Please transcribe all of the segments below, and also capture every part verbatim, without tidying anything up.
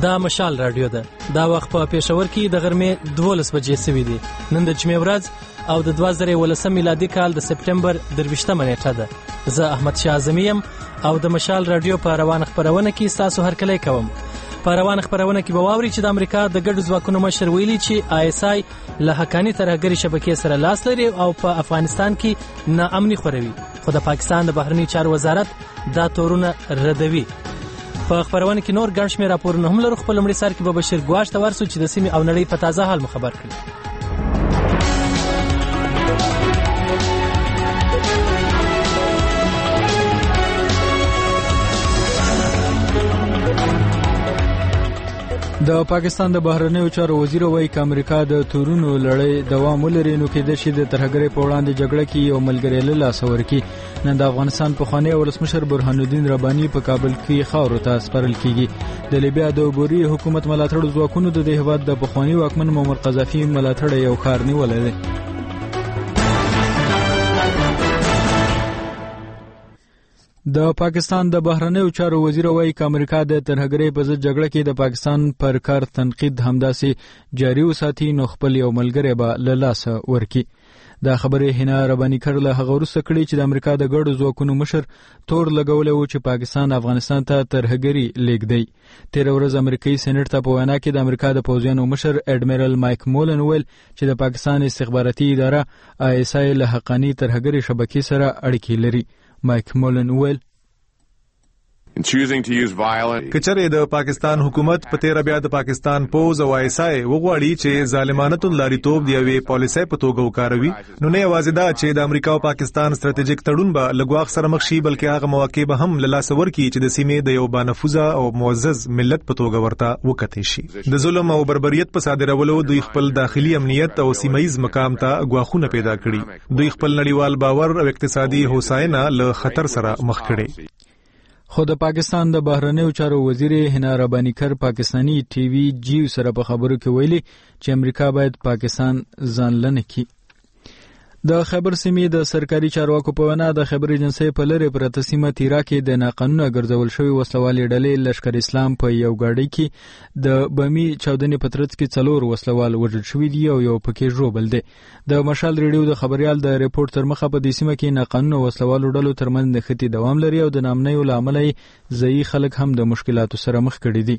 دا مشال رادیو ده. دا وخت په پېښور کې د غرمې دولس بجې سوي دي. نن د جمعې ورځ او د دوه زره ولسم میلادي کال د سپټمبر درویشتمه نیټه ده. زه احمد شاه اعظمي یم او د مشال رادیو په روان خپرونه کې ستاسو هرکلی کوم. په روان خپرونه کې به واورئ چې د امریکا د ګډو ځواکونو مشر ویلي چې آی اس آی له حقاني ترهګرې شبکې سره لاس لري او په افغانستان کې ناامني خوروي، خو د پاکستان د بهرني چارو وزارت دا تورونه ردوي. په خپرونه کې نور ګڼ شمېر راپورونه هم لرو. خپل لومړي سر کې به بشیر ګواښ ته ورسو چې د سیمې او نړۍ په تازه حال مو خبر کړي. د پاکستان د بهرنیو چارو وزیر وایي چې امریکا د تورونو لړۍ دوام ولري، نو کېدای شي د ترهګرۍ په وړاندې جګړه کې یو ملګری له لاسه ورکړي. نن د افغانستان پخوانی ولسمشر برهان الدین رباني په کابل کې خاورو ته سپارل کیږي. د لیبیا د عبوري حکومت ملاتړ ځواکونو د دې هېواد د پخوانی واکمن معمر قذافي ملاتړ یو ښار نیولی دی. د پاکستان د بهرنیو چارو وزیر وایي چې امریکا د ترهګرۍ په ضد جګړه کې د پاکستان پر کار تنقید همداسې جاري وساتي، نو خپل یو ملګری به له لاسه ورکړي. دا خبرې حنا رباني کړ له هغه وروسته کړي چې د امریکا د ګډو ځواکونو مشر تور لګولی و چې پاکستان افغانستان ته ترهګري لیږدي. تېره ورځ امریکایي سېنیټ ته په وینا کې د امریکا د پوځیانو مشر اډمیرل مایک مولن ویل چې د پاکستان استخباراتي اداره آی اس آی له حقاني ترهګري شبکې سره اړیکې لري. مایک مولن ویل کچره د پاکستان حکومت په تیر بیا د پاکستان پوز او آی اس آی وغواړي چې ظالمانه توندلاریتوب دی یوې پالیسۍ په توګه وکاروي، نو نه یوازې دا چې د امریکا او پاکستان ستراتیژیک تړون به لګواخ سره مخ شي، بلکې هغه مواقع به هم له لاسه ورکړي چې د سیمې د یو بانفوذه او معزز ملت په توګه ورته وکتل شي. د ظلم او بربریت په صادرولو دوی خپل داخلي امنیت او سیمایي مقام ته ګواښونه پیدا کړي. دوی خپل نړیوال باور او اقتصادي هوساینه له خطر سره مخ کړي. خو د پاکستان د بهرنیو چارو وزیر حنا رباني کر پاکستانی ټي وي جیو سره په خبرو کې ویلي چې امریکا باید پاکستان ځانلنه کړي. د خیبر سیمې د سرکاري چارواکو په وینا د خیبر ایجنسۍ په لرې پرته سیمه تیرا کې د ناقانونه ګرځول شوي وسلوالې ډلې لشکر اسلام په یو ګاډۍ کې د بمي چاودنې په ترڅ کې څلور وسلوال وژل شوي دي او یو پکې ژوبل دی. د مشال ریډیو د خبريال د ریپورت تر مخه په دې سیمه کې ناقانونه وسلوالو ډلو ترمنځ نښتې دوام لري او د نامنیو له امله ځایي خلک هم د مشکلاتو سره مخ کړي دي.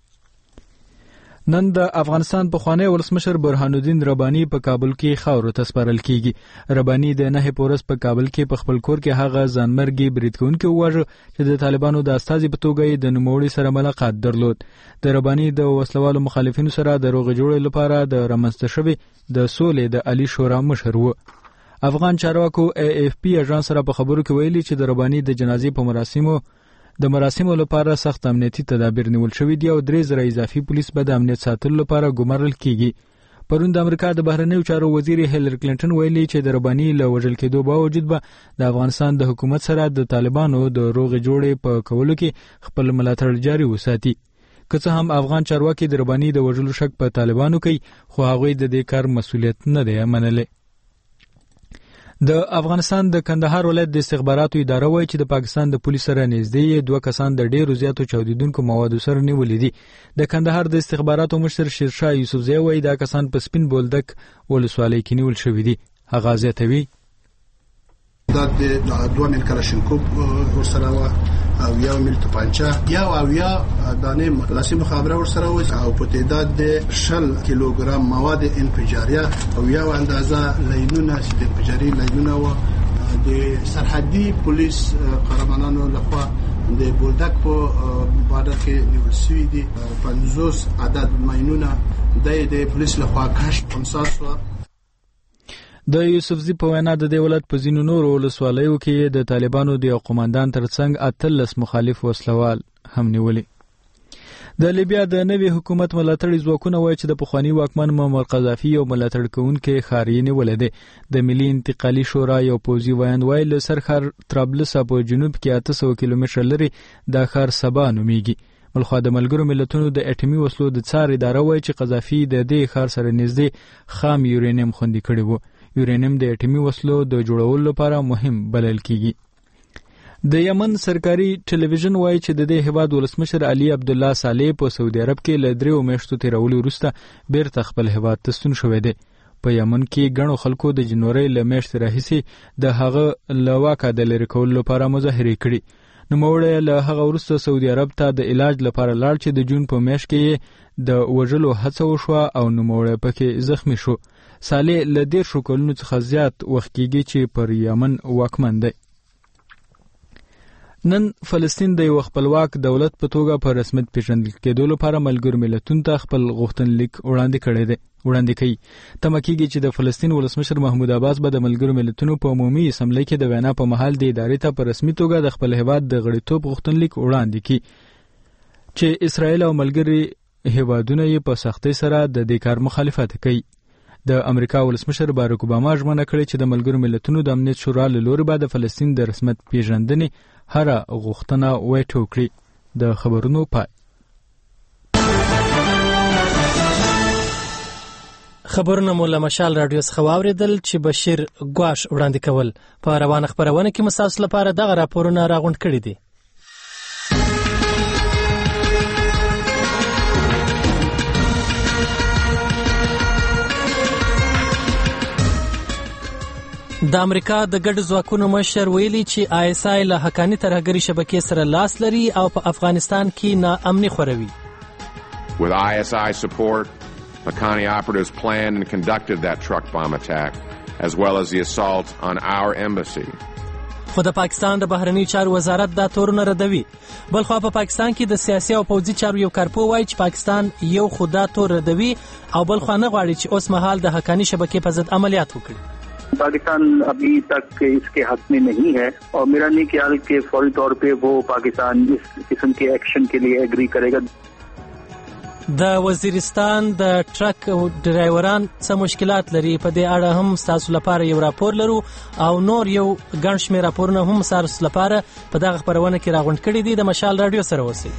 نن د افغانستان پخوانی ولسمشر برهان الدین رباني په کابل کې خاورو ته سپارل کیږي. رباني د نه پورس په کابل کې په خپل کور کې هغه ځانمرګي بریدکونکي وواژه چې د طالبانو د استازي په توګه د نوموړي سره ملاقات درلود. د رباني د وسلوالو مخالفینو سره د روغې جوړې لپاره د رامنځته شوي د سولې د علي شورا مشر و. افغان چارواکو ای اف پی اژانس سره په خبرو کې ویلي چې د رباني د جنازې په مراسمو د مراسمو لپاره سخت امنیتي تدابیر نیول شوي دي او درې زره اضافي پولیس به د امنیت ساتلو لپاره ګمارل کیږي. پرون د امریکا د بهرنیو چارو وزیر هیلری کلینټن ویلي چې د رباني له وژل کېدو باوجود به د افغانستان د حکومت سره د طالبانو د روغې جوړې په کولو کې خپل ملاتړ جاري وساتي. که څه هم افغان چارواکي د رباني د وژلو شک په طالبانو کوي، خو هغوی د دې کار مسؤلیت نه دی منلی. د افغانستان د کندهار ولایت د استخباراتو اداره وایي چې د پاکستان د پولیسو سره نږدې دوه کسان د ډیرو زیاتو چاودیدونکو موادو سره نیولي دي. د کندهار د استخباراتو مشر شیرشاه یوسفزی وایي دا کسان په سپین بولدک ولسوالۍ کې نیول شوي دي. هغه زیاتوي دا د دوه میل کلاشینکوف ورسره و او یو میل توپانچه یو او یا دانه مقدسي مخابره ورسره و او په تعداد د شل کیلوګرام مواد انفجاریه او یو اندازه لینونه د انفجاري لینونه و د سرحدي پولیس قهرمانانو لخوا د بولدک په بارډر کې نیول شوي دي. پنځوس عدد ماینونه د پولیس لخوا کشف خمساس و. د یوسفزي په وینا د دې ولایت په ځینو نورو ولسوالیو کې د طالبانو د یو قوماندان ترڅنګ اتلس مخالف وسلوال هم نیولي. د لیبیا د نوي حکومت ملاتړي ځواکونه وایي چې د پخوانی واکمن معمر قذافي یو ملاتړ کوونکی ښار یې نیولی دی. د ملي انتقالي شورا یو پوځي ویاند وایي له سرښار طرابلسه په جنوب کې اته سوه کیلومتره لرې دا ښار سبا نومیږي. بلخوا د ملګرو ملتونو د اټومي وسلو د څار اداره وایي چې قذافي د دې ښار سره نږدې خام یورانیم خوندي کړی و. یورانیم د اټومي وسلو د جوړولو لپاره مهم بلل کیږي. د یمن سرکاري ټلویزیون وایي چې د دې هیواد ولسمشر علي عبدالله صالح په سعودي عرب کې له دریو میاشتو تیرولو وروسته بیرته خپل هیواد ته ستون شوی دی. په یمن کې ګڼو خلکو د جنوري له میاشتې راهیسې د هغه له واکه د لرې کولو لپاره مظاهرې کړي. نوموړی له هغه وروسته سعودي عرب ته د علاج لپاره لاړ چې د جون په میاشت کې د وژلو هڅه وشوه او نوموړی پکې زخمی شو. صالح له دیرشو کلونو څخه زیات وخت کېږي چې پر یمن واکمن دی. نن فلسطین د یو خپلواک دولت په توګه په رسمیت پیژندل کېدو لپاره ملګرو ملتونو ته خپل غوښتنلیک وړاندې کړی دی وړاندې کوي. تمه کېږي چې د فلسطین ولسمشر محمود عباس به د ملګرو ملتونو په عمومي اسمبلی کې د وینا په مهال د ادارې ته په رسمي توګه د خپل هیواد د غړیتوب غوښتنلیک وړاندې کړي چې اسرائیل او ملګري هیوادونه یې په سختۍ سره د دې کار مخالفت کوي. د امریکا ولسمشر باراک اوباما ژمنه کړې چې د ملګرو ملتونو د امنیت شورا له لوري به د فلسطین د رسمیت پیژندنې هر غوښتنه ویټو کړي. د خبرونو پای. خبرونه مو له مشال رادیو څخه واوریدل چې بشیر ګواش وړاندې کول. په روانه خبرونه کې مساس لپاره دغه راپورونه راغونډ کړي دي. د امریکا د ګډ ځواکونو مشر ویلي چې آی اس آی له حقاني ترهګري شبکې سره لاس لري او په افغانستان کې ناامني خوروي. With I S I support, Haqqani operatives planned and conducted that truck bomb attack, as well as the assault on our embassy. خو د پاکستان د بهرنی چارو وزارت دا تورونه ردوي. بلخو په پاکستان کې د سیاسي او پوځي چارو یو کارپو وایي چې پاکستان یو خدا تور ردوي او بلخو نه غواړي چې اوس مهال د حقاني شبکې په ضد عملیات وکړي. पाकिस्तान अभी तक इसके हक में नहीं है और मेरा नहीं ख्याल कि फौरी तौर पे वो पाकिस्तान इस किस्म के एक्शन के लिए एग्री करेगा. د وزیرستان د ټرک ډرایوران څه مشکلات لري په دې اړه هم تاسو لپاره یو راپور لرو او نور یو ګڼ شمېر راپورونه هم تاسو لپاره په دغه خبرونه کې راغونډ کړي دي. د مشال رادیو سره اوسئ.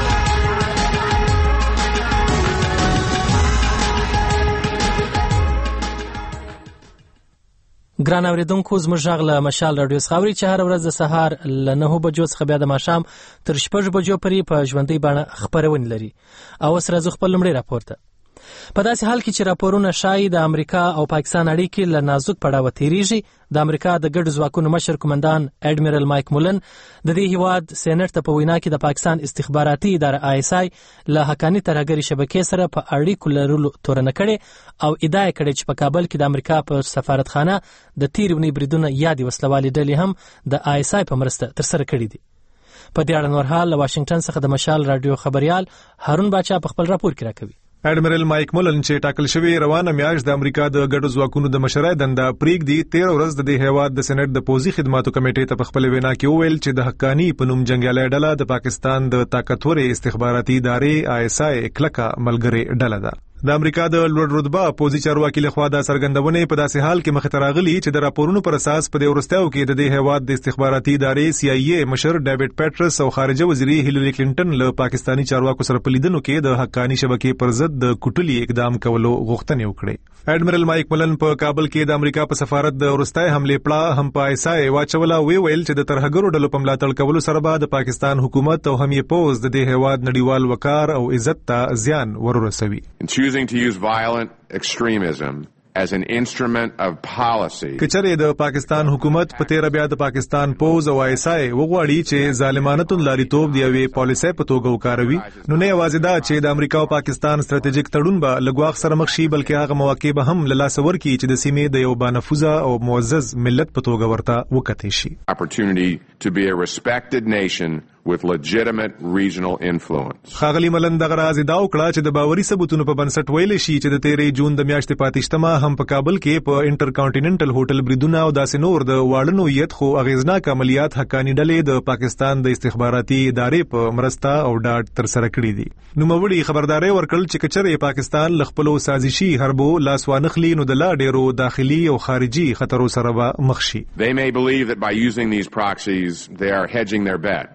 ګران اوریدونکو زموږ غږ له مشال رادیو څخه اورئ چې هر ورځ د سهار له نهو بجو څخه بیا د ماښام تر شپږ بجو پورې په ژوندۍ بڼه خپرونه لري. او اوس راځو خپل لومړی راپور ته. په داسې حال کې چې راپورونه ښایي د امریکا او پاکستان اړیکې له نازک پړاوه تیریږي، د امریکا د ګډ ځواکونو مشر قومندان اډمیرل مایک مولن د دې هیواد سېنات ته په وینا کې د پاکستان استخباراتي اداره آی اس آی له حقاني ترهګري شبکې سره په اړیکو لرلو تورنه کړې او ادعا کړې چې په کابل کې د امریکا په سفارتخانه د تیر ونی بریدونه یادې وسلوالې ډلې هم د آی اس آی په مرسته ترسره کړې دي. په دې اړه نور حال له واشنگټن څخه د مشال رادیو خبريال هارون باچا په خپل راپور کې راکوي. اډمیرل مایک مولن چې ټاکل شوی روانه میاشت د امریکا د ګډو ځواکونو د مشرۍ دنده پریږدي، تیر ورځ د دې هیواد د سېنات د پوځي خدماتو کمیټې ته په خپل وینا کې وویل چې د حقانی په نوم جنگیالي ډله د پاکستان د طاقتورې استخباراتي ادارې آی اس آی کلکه ملګری ډله ده. د امریکا د لوړ رتبه پوځي چارواکي لخوا د سرګندونه په داسې حال کې مخ ته راغلي چې د راپورونو پر اساس په دې ورستیو کې د دې هیواد د استخباراتي ادارې سی آی ای مشر ډیوډ پیټرس او خارجه وزیر هیلری کلینټن له پاکستانی چارواکو سره په لیدنو کې د حقانی شبکې پر ضد د کوټلي اقدام کولو غوښتنه وکړه. اډمیرل مایک مولن په کابل کې د امریکا په سفارت د ورستای حمله پړه هم په ایس آی واچولا وی ویل چې د ترهګرو ډلو په ملاتړ کولو سره به د پاکستان حکومت او هم یې پوز د دې هیواد نړیوال وقار او عزت ته زیان ورورسوي. Choosing to use violent extremism as an instrument of policy. کچره د پاکستان حکومت په تیر بیا د پاکستان پوز او ایس آی وغواړي چې ظالمانه لاريتوب دی وی پالیسي په توګه وکاروي، نو نه یوازې دا چې د امریکا او پاکستان ستراتیژیک تړون به لګواخ سره مخ شي، بلکې هغه مواقع به هم له لاس ورکړي چې د سیمې د یو بانفوذه او معزز ملت په توګه ورته وکړي شي. Opportunity to be a respected nation with legitimate regional influence. خاغلی ملن دغه راز دا وکړه چې د باوري ثبوتونو په بنسټ ویل شي چې د تیرې جون د میاشتې پاتشتمه هم په کابل کې په انټر کانټیننټل هوټل بریدونه او داسې نور د واړنو یت خو اغیزناک عملیات حقانی ډلې د پاکستان د استخباراتي ادارې په مرسته او ډاډ تر سره کړې دي. نو موړي خبرداري ورکړل چې کچره پاکستان لخپلو سازشي حربو لاس وانخلي نو د لا ډیرو داخلي او خارجي خطرو سره به مخ شي. They may believe that by using these proxies they are hedging their bets. دوی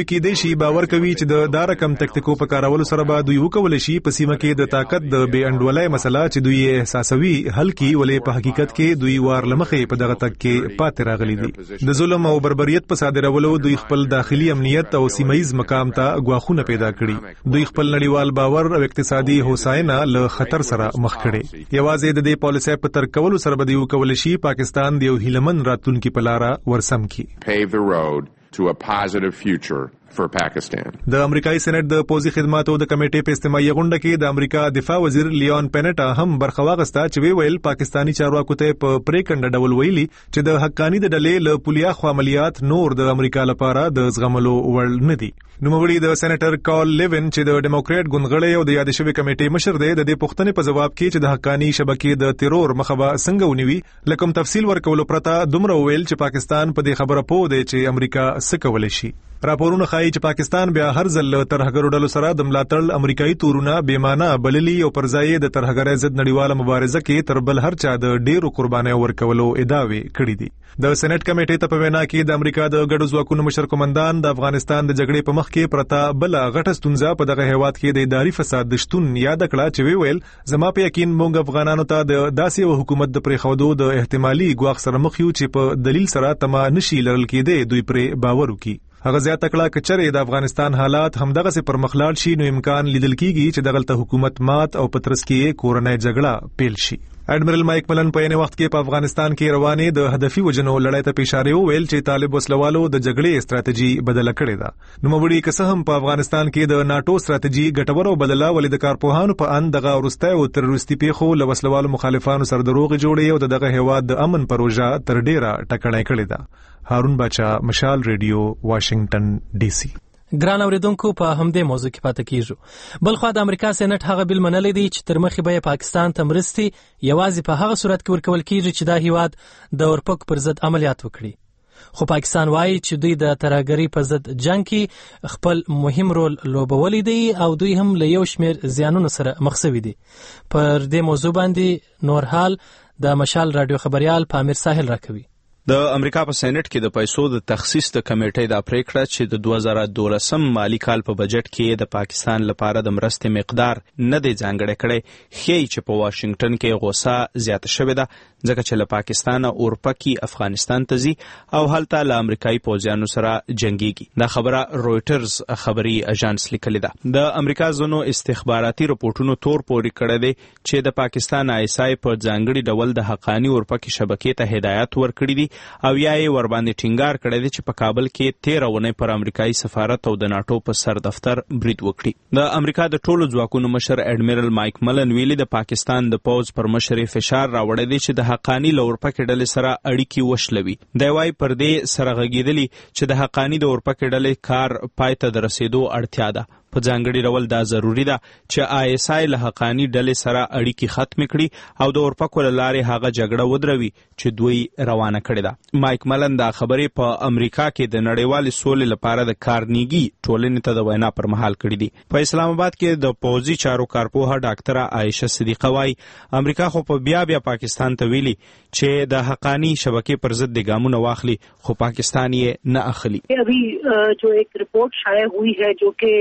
ویل کېدای شي باور کوي چې د دا رقم تکتیکو په کارولو سره به دوی وکولای شي په سیمه کې د طاقت د بې انډولۍ مسله چې دوی احساسوي حل کړي، ولې په حقیقت کې دوی وار لمخې په دغه تک کې پاتې راغلي دي. د ظلم او بربریت په صادرولو دوی خپل داخلي امنیت او سیمایي مقام ته غواخونه پیدا کړي. دوی خپل نړیوال باور او اقتصادي هوساینه له خطر سره مخ کړي. یوازې د دې پالیسۍ په تر کولو سره به دوی وکولای شي پاکستان د یو هیلمن راتلونکي په لار ورسم کړي. Pave the road to a positive future for Pakistan. د امریکایي سېنات د پوځي خدماتو د کمیټې په استماعي غونډه کې د امریکا دفاع وزیر لیون پینټا هم برخه واغسته چې ویل پاکستانی چارواکو ته په پریکنډ ډول ویلي چې د حقانی د ډلې له پولیا خو عملیات نور د امریکا لپاره د زغملو وړ نه دي. نوموړي د سېنیټر کارل لیوین چې د ډیموکرات ګوندغړی او د یاد شوی کمیټې مشر دی د دې پوښتنې په جواب کې چې د حقانی شبکې د تیرور مخبه څنګه ونیوي لکه تفصیل ورکولو پرته دومره ویل چې پاکستان په دې خبره پوه دی چې امریکا څه کولی شي. راپورونه ښایي چې پاکستان بیا هر ځل ترهګرو ډلو سره د ملاتړ امریکایي تورونه بیمانه بللي او پر ځای د ترهګرۍ ضد نړیواله مبارزه کې تر بل هر چا د ډیرو قربانیو ورکولو ادعاوې کړې دي. د سېنات کمیټې ته په وینا کې د امریکا د ګډو ځواکونو مشر قومندان د افغانستان د جګړې په مخ کې پرتا بل غټه ستونزه په دغه هیواد کې د اداري فساد د شتون یاد کړه چې ویل زما په یقین مونږ افغانانو ته د داسې حکومت د پریخودو د احتمالي ګواښ سره مخ یو چې په دلیل سره تما نشي لرل کېده دوی پرې باور وکړي. هغه زیاته کړه چې چېرې د افغانستان حالات همدغه سي پر مخلاړ شي نو امکان لیدل کیږي چې دغه حکومت مات او پترس کې کورنۍ جګړه پیل شي. اډمرل مایک ملن په یوه وخت کې په افغانستان کې روانې د هدفي وجنو لړۍ ته اشاره ویل چې طالب وسلوالو د جګړې استراتیژي بدله کړې ده. نو مبړي که څه هم په افغانستان کې د ناتو استراتیژي ګټور او بدله ولې د کارپوهانو په ان دغه ورسته او تروریستي پیښو له وسلوالو مخالفانو سره دروغ جوړي او دغه هواد د امن پروژه تر ډیره ټکړې کړې ده. هارون بچا، مشال ریډیو، واشنگټن ډي سي. ګران اوریدونکو په همدې موضوع کې پاتې کیږو. بلخو د امریکا سېنات هغه بل منلې دی چې تر مخې به پاکستان ته مرستي یوازې په هغه صورت کې ورکول کیږي چې دا هیواد د اورپک پر ضد عملیات وکړي. خو پاکستان وایي چې دوی د ترهګرۍ پر ضد جنگ کې خپل مهم رول لوبولی دی او دوی هم له یو شمېر زیانونو سره مخ شوي دي. پر دې موضوع باندې نور حال د مشال رادیو خبريال پامیر ساحل راکوي. د امریکا په سېنات کې د پیسو د تخصیص د کمیټې د پریکړه چې د دوه زره دولسم مالی کال په بجټ کې د پاکستان لپاره د مرستې مقدار نه دی ځانګړی کړی، ښیي چې په واشنگټن کې غوسه زیاته شوې ده ځکه چې له پاکستانه اورپکي افغانستان ته ځي او هلته له امریکایي پوځیانو سره جنګيږي. دا خبره رويټرز خبري اژانس لیکلې ده. د امریکا ځینو استخباراتي رپورټونو تور پورې کړی دی چې د پاکستان آی اس آی په ځانګړي ډول د حقانی اورپکي شبکې ته هدایت ورکړي دي او یا یې ورباندې ټینګار کړی دی چې په کابل کې تیره اونۍ پر امریکایي سفارت او د ناټو په سر دفتر برید وکړي. د امریکا د ټولو ځواکونو مشر اډمیرل مایک ملن ویلي د پاکستان د پوځ پر مشر فشار راوړی دی چې د حقانی له اورپکې ډلې سره اړیکې وشلوي. دی وايي پر دې سره غږېدلي چې د حقانی د اورپکې ډلې کار پای ته د رسېدو اړتیا ده. په ځانګړي ډول دا ضروری ده چې آی اس آی له حقانی ډلې سره اړیکې ختم کړي او د اورپکو له لارې هغه جګړه ودروي چې دوی روانه کړې ده. مایک ملن دا خبرې په امریکا کې د نړیوالې سولې لپاره د کارنیګي ټولنې ته د وینا پر مهال کړې دي. په اسلام آباد کې د پوځي چارو کارپوهه ډاکټره عایشه صدیقه وايي امریکا خو په بیا بیا پاکستان ته ویلي چې د حقانی شبکې پر ضد د ګامونه واخلي خو پاکستان یې نه اخلي. ابھی جو ایک رپورٹ شائع ہوئی ہے جو کہ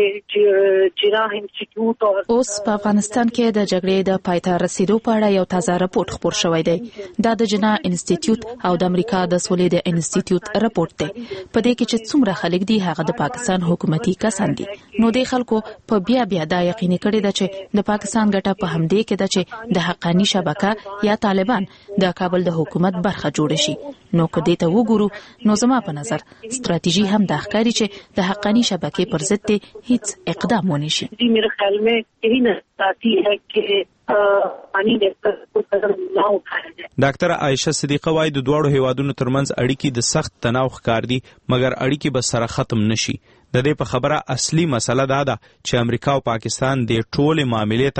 جراح انسټیټیوټ او اوس په افغانستان کې د جګړې د پایته رسیدو په اړه یو تازه راپور خپور شوی دی. دا د جراح انسټیټیوټ او د امریکا د سولې د انسټیټیوټ راپور دی. په دې کې چې څومره خلک دي هغه د پاکستان حکومتي کسان دي. نو د خلکو په بیا بیا دا یقیني کړی دی چې د پاکستان ګټه په همدې کې ده چې د حقانی شبکه یا طالبان د کابل د حکومت برخه جوړ شي. نو که دې ته وګورو نو زما په نظر ستراتیژي هم د ښکاری چې د حقانی شبکې پر ضد هیڅ اقدام ونی شي. जी मेरे ख्याल में यही नजर आती है कि पानी लेकर कोई कदम न उठाया जाए. ډاکټر عایشه صدیقه وايي د دوړو هیوادونو ترمنځ اړیکې د سخت تناو ښکار دي مګر اړیکې به سره ختم نشي. د دې په خبره اصلي مسله دا ده چې امریکا او پاکستان د ټولې معاملې ته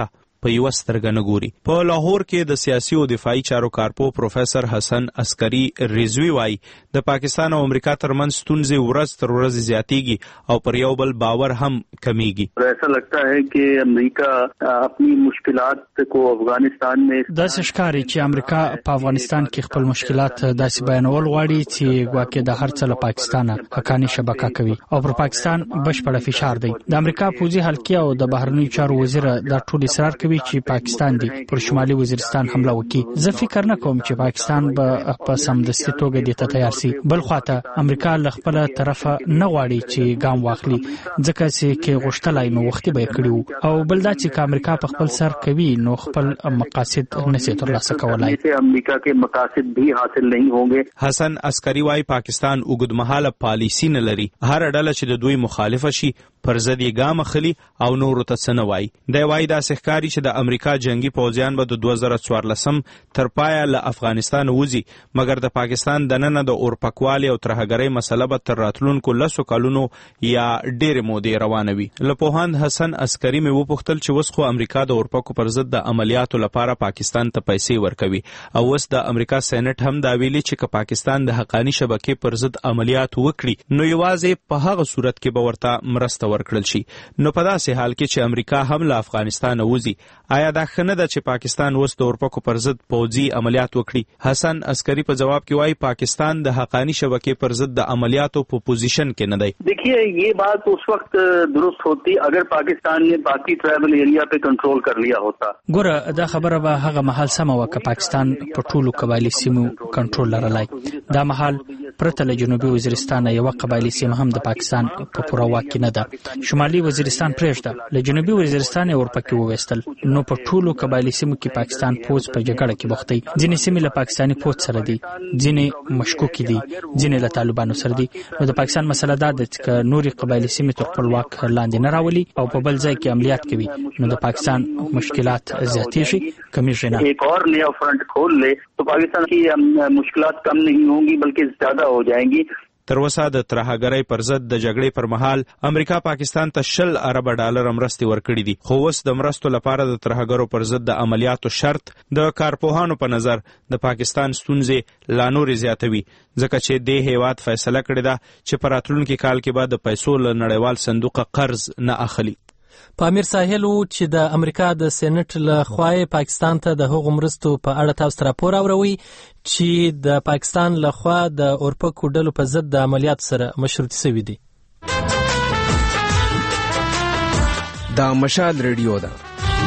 په یو سترګه نه ګوري. په لاهور کې د سیاسي او دفاعي چارو کارپو پروفیسور حسن عسکری رضوی وایي د پاکستان او امریکا ترمنځ ستونزې ورځ تر ورځې زیاتېږي او پر یو بل باور هم کمیږي. ایسا لگتا ہے کہ امریکا اپنی مشکلات کو افغانستان میں داسې ښکاري چې امریکا په افغانستان کې خپل مشکلات داسې بیانول غواړي چې ګواکې د هر څه له پاکستانه حقاني شبکه کوي او پر پاکستان بشپړه فشار دی. د امریکا پوځي حلقې او د بهرنیو چارو وزیر دا ټول اصرار کوي چې پاکستان دی پر شمالي وزیرستان حمله وکړي. زه فکر نه کوم چې پاکستان به په سمدستي توګه دې ته تیار شي. بل خواته امریکا له خپل طرفه نه غواړي چې ګام واخلي ځکه چې کې غوښتلای نو وختي به کړیو او بل دا چې امریکا په خپل سر کوي نو خپل مقاصد نشي ترلاسه کولای. امریکا کے مقاصد بھی حاصل نہیں ہوں گے. حسن عسکری وايي پاکستان اوږدمهاله پالیسی نه لري. هر ډله چې د دوی مخالفه شي پر ضد یې ګام اخلي او نور ته څه نه وایي. دی وايي داسې ښکاري چې د امریکا جنگي پوځیان به د دوه زره څوارلسم تر پایه له افغانستان وځي مګر د پاکستان دننه د اورپکوالي او ترهګرۍ مسله به تر راتلونکو لسو کلونو یا ډېرې مودې روانه وي. له پوهاند حسن عسکري مې وپوښتل چې اوس خو امریکا د اورپکو پر ضد د عملیاتو لپاره پاکستان ته پیسې ورکوي او اوس د امریکا سېنات هم دا ویلي چې که پاکستان د حقاني شبکې پر ضد عملیات وکړي نو یوازې په هغه صورت کې به ورته مرسته ورکړل شي. نو په داسې حال کې چې امریکا هم له افغانستان وځي آیا دا ښه نه ده چې پاکستان اوس د اورپکو پر ضد پوځي عملیات وکړي؟ حسن عسکري په جواب کې وایي پاکستان د حقاني شبکې پر ضد د عملیاتو په پوزیشن کې نه دی. دیکھیے یہ بات اس وقت درست ہوتی اگر پاکستان نے باقی ټرایبل ایریا په کنټرول کر لیا ہوتا. ګوره دا خبره به هغه مهال سمه وه که پاکستان په ټولو قبایلي سیمو کنټرول لرلای. دا مهال پرته له جنوبي وزیرستان یوه قبایلي سیمه هم د پاکستان په پوره واک کې نه ده. شمالي وزیرستان پرېږده له جنوبي وزیرستان یې ورپکې وویستل نو په ټولو قبایلي سیمو کې پاکستان پوځ په جګړه کې بوخت دی. ځینې سیمې له پاکستاني پوځ سره دي ځینې مشکوکې دي ځینې له طالبانو سره دي. نو د پاکستان مسله دا ده چې که نورې قبایلي سیمې تر خپل واک لاندې نه راولي او په بل ځای کې عملیات کوي نو د پاکستان مشکلات زیاتېږي کمیږي نه. ایک اور نیا فرنٹ کھول لے تو پاکستان کی مشکلات کم نہیں ہوں گی بلکہ زیادہ ہو جائیں گی. تر اوسه د ترهګرۍ پر ضد د جګړې پر مهال امریکا پاکستان ته شل ارب ډالر مرستې ورکړي دي خو اوس د مرستو لپاره د ترهګرو پر ضد د عملیاتو شرط د کارپوهانو په نظر د پاکستان ستونزې لا نورې زیاتوي ځکه چې د هیواد فیصله کړې ده چې په راتلونکي کال کې به د پیسو له نړیوال صندوق قرض نه اخلي. پامیر ساحل و چې د امریکا د سېنات له خوا پاکستان ته د هغو مرستو په اړه تاسو راپور اوروي چې د پاکستان له خوا د اورپکو ډلو په ضد د عملیاتو سره مشروط شوي دي. دا مشال ریډیو ده.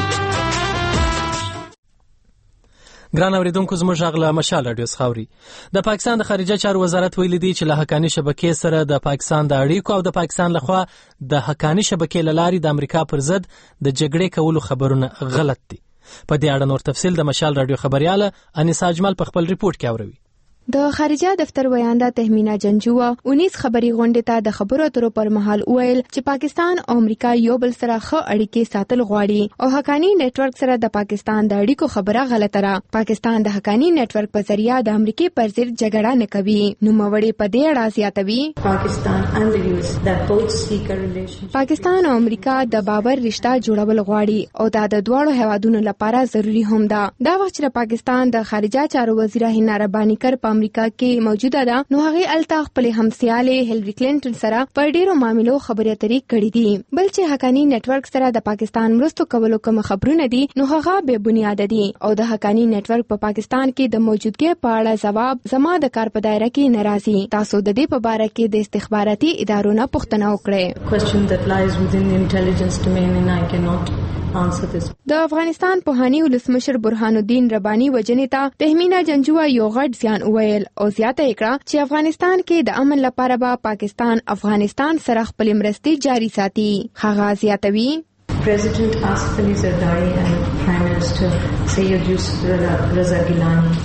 ګران اوریدونکو زموږ غږ له مشال رادیو څخه اوري. د پاکستان د خارجه چارو وزارت ویلي دی چې له حقاني شبکې سره د پاکستان د اړیکو او د پاکستان لخوا د حقاني شبکې له لارې د امریکا پر ضد د جګړې کولو خبرونه غلط دي. په دې اړه نور تفصیل د مشال رادیو خبرياله انیسا اجمل په خپل ریپورت کې اوروي. د خارجه دفتر ویانده تهمینا جنجوه اونیس خبري غونډې ته د خبرو اترو پر مهال ویل چې پاکستان او امریکا یو بل سره ښه اړیکې ساتل غواړي او حقاني نتورک سره د پاکستان د اړیکو خبره غلطه را. پاکستان د حقاني نتورک په ذریعہ د امریکای پر ضد جګړه نه کوي. نو موړې په دې اړه زیاتوي پاکستان او امریکا د باور رشتہ جوړول غواړي او دا د دواړو هیوادونو لپاره ضروری هم ده. دا وخت چې پاکستان د خارجه چارو وزیر هینا ربانی کر په امریکا کې موجوده ده نو هغه الته خپل همسیاله هیلری کلینټن سره پر ډیرو معاملو خبرې اترې کړې دي. بل چې حقاني نتورک سره د پاکستان مرستو کولو کوم خبرونه دي نو هغه به بنیاد دي او د حقاني نتورک په پاکستان کې د موجودګۍ په اړه جواب زما د کار په دایره کې ناراضي. تاسو د دې په اړه کې د استخباراتي ادارو نه پوښتنه وکړئ. د افغانستان پوهانی ولسمشر برهان الدین ربانی وجنې ته تهمینا جنجوه یو غټ زیان وویل او زیاته کړه چې افغانستان کې د امن لپاره به پاکستان افغانستان سره خپل مرستې جاري ساتي. هغه زیاتوي President Asif Ali Zardari and Prime Minister Syed Yusuf Raza Gilani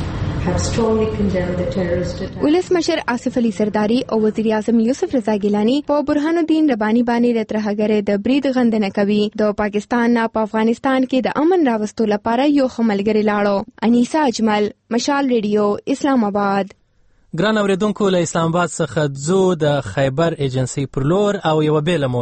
ولسمشر آصف علي زرداری او وزیر اعظم یوسف رضا ګیلانی په برهان الدین ربانی باندې د ترهګرۍ د برید غندنه کوي. د پاکستان نه په افغانستان کې د امن راوستلو لپاره یو خملګری لاړو. انیسا اجمل، مشال ریډیو، اسلام آباد. ګران اوریدونکو له اسلام آباد څخه ځو د خیبر ایجنسی پر لور او یو بیل موضوع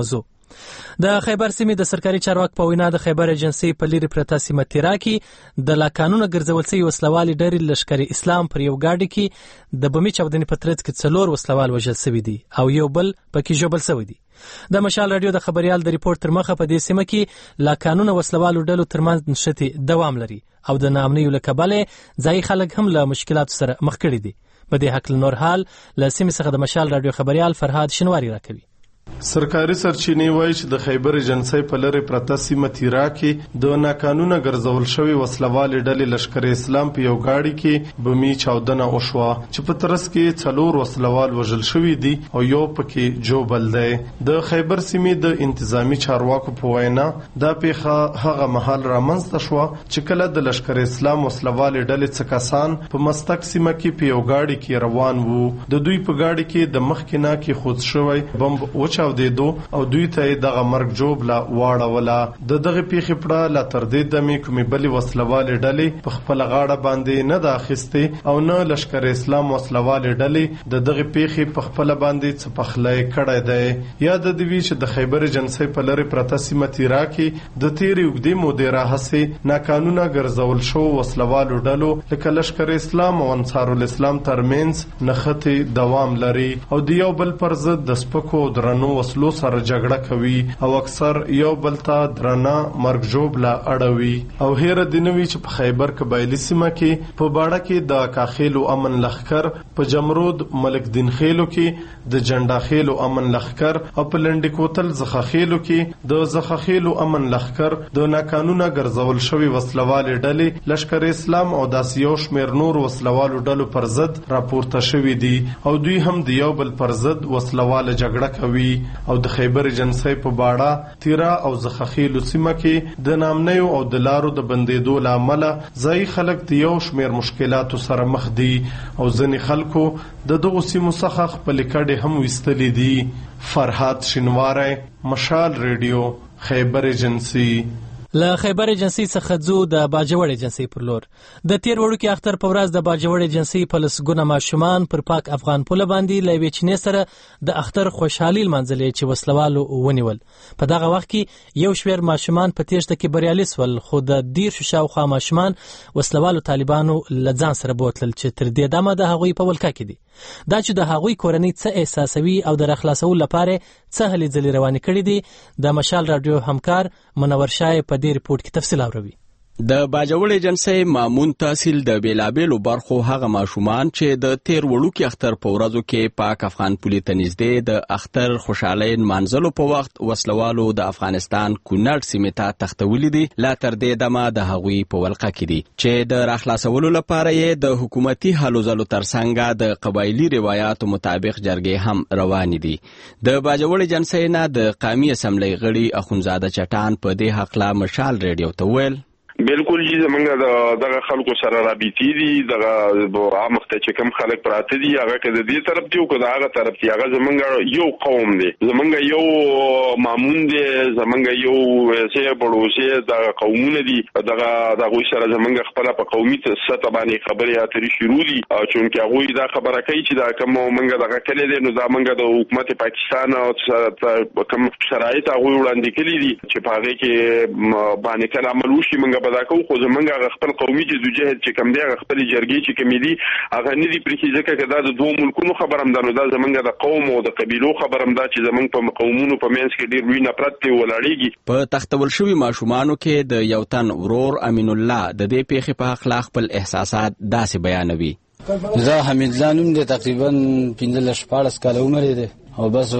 د خیبر سیمې د سرکاري چارواکو په وینا د خیبر ایجنسي په لري پرته سیمه تیرا کې د لاکانونه ګرځول شوي وسلوالې ډلې لشکري اسلام پر یو ګاډي کې د بمي چاودنې په ترڅ کې څلور وسلوال وژل شوي دي او یو بل پکې ژوبل شوی دی. د مشال رادیو د خبريال د ریپورت تر مخه په دې سیمه کې لاکانونه وسلوالو ډلو ترمنځ نښتې دوام لري او د ناامنیو له کبله ځایي خلک هم له مشکلاتو سره مخ کړي دي. په دې حق نور حال له سیمې څخه د مشال رادیو خبريال فرهاد شنواری راکوي. سرکاري سرچینې وایي چې د خیبر ایجنسي په لرې پرته سیمه تیرا کې د ناقانونه ګرځول شوي وسلوالې ډلې لشکر اسلام په یو ګاډي کې بمي چاودنه وشوه چې په ترڅ کې څلور وسلوال وژل شوي دي او یو پکې جوبل دی. د خیبر سیمې د انتظامی چارواکو په وینا دا پیښه هغه مهال رامنځته شوه چې کله د لشکر اسلام وسلوالې ډلې څخه کسان په مستق سیمه کې په یو ګاډي کې روان وو. د دوی په ګاډي کې د مخکې نه کې خود شوی بم وچ او دو او دوی ته دغه مرګ جوب لا واړوله. د دغه پیښې پړه لا تر دې دمې کومې بلې وسلوالې ډلې په خپل غاړه باندې نه د اخیستې او نه لشکر اسلام وسلوالې ډلې د دغه پیښې په خپل باندې څه پخلی کړی دی. یاد دی وی چې د خیبر ایجنسي په لرې پرته سیمه تیرا کې د تیرې اوږدې مودې راهیسې ناقانونه ګرځول شو وسلوالو ډلو لکه لشکر اسلام او انصار الاسلام ترمنځ نښتې دوام لري او د یو بل پر ضد د سپکو درنو وسلو سره جګړه کوي او اکثر یو بل ته درنه مرګ جوړه اړوي. او هیر دینوي چې په خیبر قبایلی سیمه کې په باړه کې د کاخیلو امن لخر، په جمرود ملک دین خیلو کې د جنډا خیلو امن لخر او په لنډ کوتل زخه خیلو کې د زخه خیلو امن لخر د ناقانونه ګرځول شوی وسلوال ډلې لشکر اسلام او داسیو شمیر نور وسلوالو ډلو پر ضد راپورته شوی دي او دوی هم د یو بل پر ضد وسلوال جګړه کوي. او د خیبر ایجنسي په باړه تیرا او زخخیلو سیمه کې د نامنیو او د لارو د بندیدو لامل ځای خلک د یو شمیر مشکلاتو سره مخ دي او ځینې خلکو د دغه سیمو څخه خپل کډې هم وستلې دي. فرهاد شنواری، مشال ریډیو، خیبر ایجنسي. له خیبر ایجنسي څخه ځو د باجوړ ایجنسي پر لور. د تیر وړوکي اختر په ورځ د باجوړ ایجنسي په لسګونه ماشومان پر پاک افغان پوله باندې له یوې چینې سره د اختر خوشحالي لمانځلې چې وسلوالو ونیول. په دغه وخت کې یو شمېر ماشومان په تېښته کې بریالي سول، خو د دیرشو شاوخوا ماشومان وسلوالو طالبانو له ځان سره بوتلل چې تر دې دمه د هغوی په ولکه کې دي. دا چې د هغوی کورنۍ څه احساسوي او د راخلاصولو لپاره څه هلې ځلې روانې کړي دي، د مشال راډیو همکار منور شاه په دې ریپورت کې تفصیل اوري. د باجوړ ایجنسي مامون تحصیل د بیلابیلو برخو هغه ماشومان چې د تیر وړوکي اختر په ورځو کې پاک افغان پولې ته نږدې د اختر خوشحالۍ نمانځلو په وخت وسلوالو د افغانستان کونړ سیمې ته تښتولي دي، لا تر دې دمه د هغوی په ولقه کې دي چې د راخلاصولو لپاره یې د حکومتي هلو ځلو ترڅنګ د قبایلي روایاتو مطابق جرګې هم روانې دي. د باجوړ ایجنسي نه د قومي اسمبلی غړي اخونزاده چټان په دې حقله مشال ریډیو ته ویل: بالکل جی زمونږ د دغه خلکو سره رابطې دي، دغه عامه چې کوم خلک پراته دي هغه که د دې طرف دي او که د هغه طرف دي، هغه زمونږ یو قوم دی، زمونږ یو مامون دی، زمونږ یو سه بړوسه د قومونه دي. دغه دغه سره زمونږ خپل په قومي سطح باندې خبرې اترې شروع دي چې هغه دا خبره کوي چې دا کوم مونږ دغه کله دي نو دا مونږ د حکومت پاکستان او کوم شرایط هغه وړاندې کړی دي چې په هغه کې باندې کله عمل وشي مونږ دا کو خو زمونږ خپل قومي جدوجہد چې کوم دی خپل جرګې چې کوم دي هغه نه دي پرې ځکه چې دا د دوه ملکونو خبرم ده، نو دا زمونږ د قوم او د قبيلو خبرم ده چې زمونږ په قومونو په منځ کې ډېر وی نفرت دی ولاړیږي. په تختول شوی ماشومانو کې د یو تن ورور امین الله د دې پیښې په اخلاق خپل احساسات داسې بیانوي: زه حمید لانم دی، تقریبا پنځلس شپاړس کاله عمر دی او بس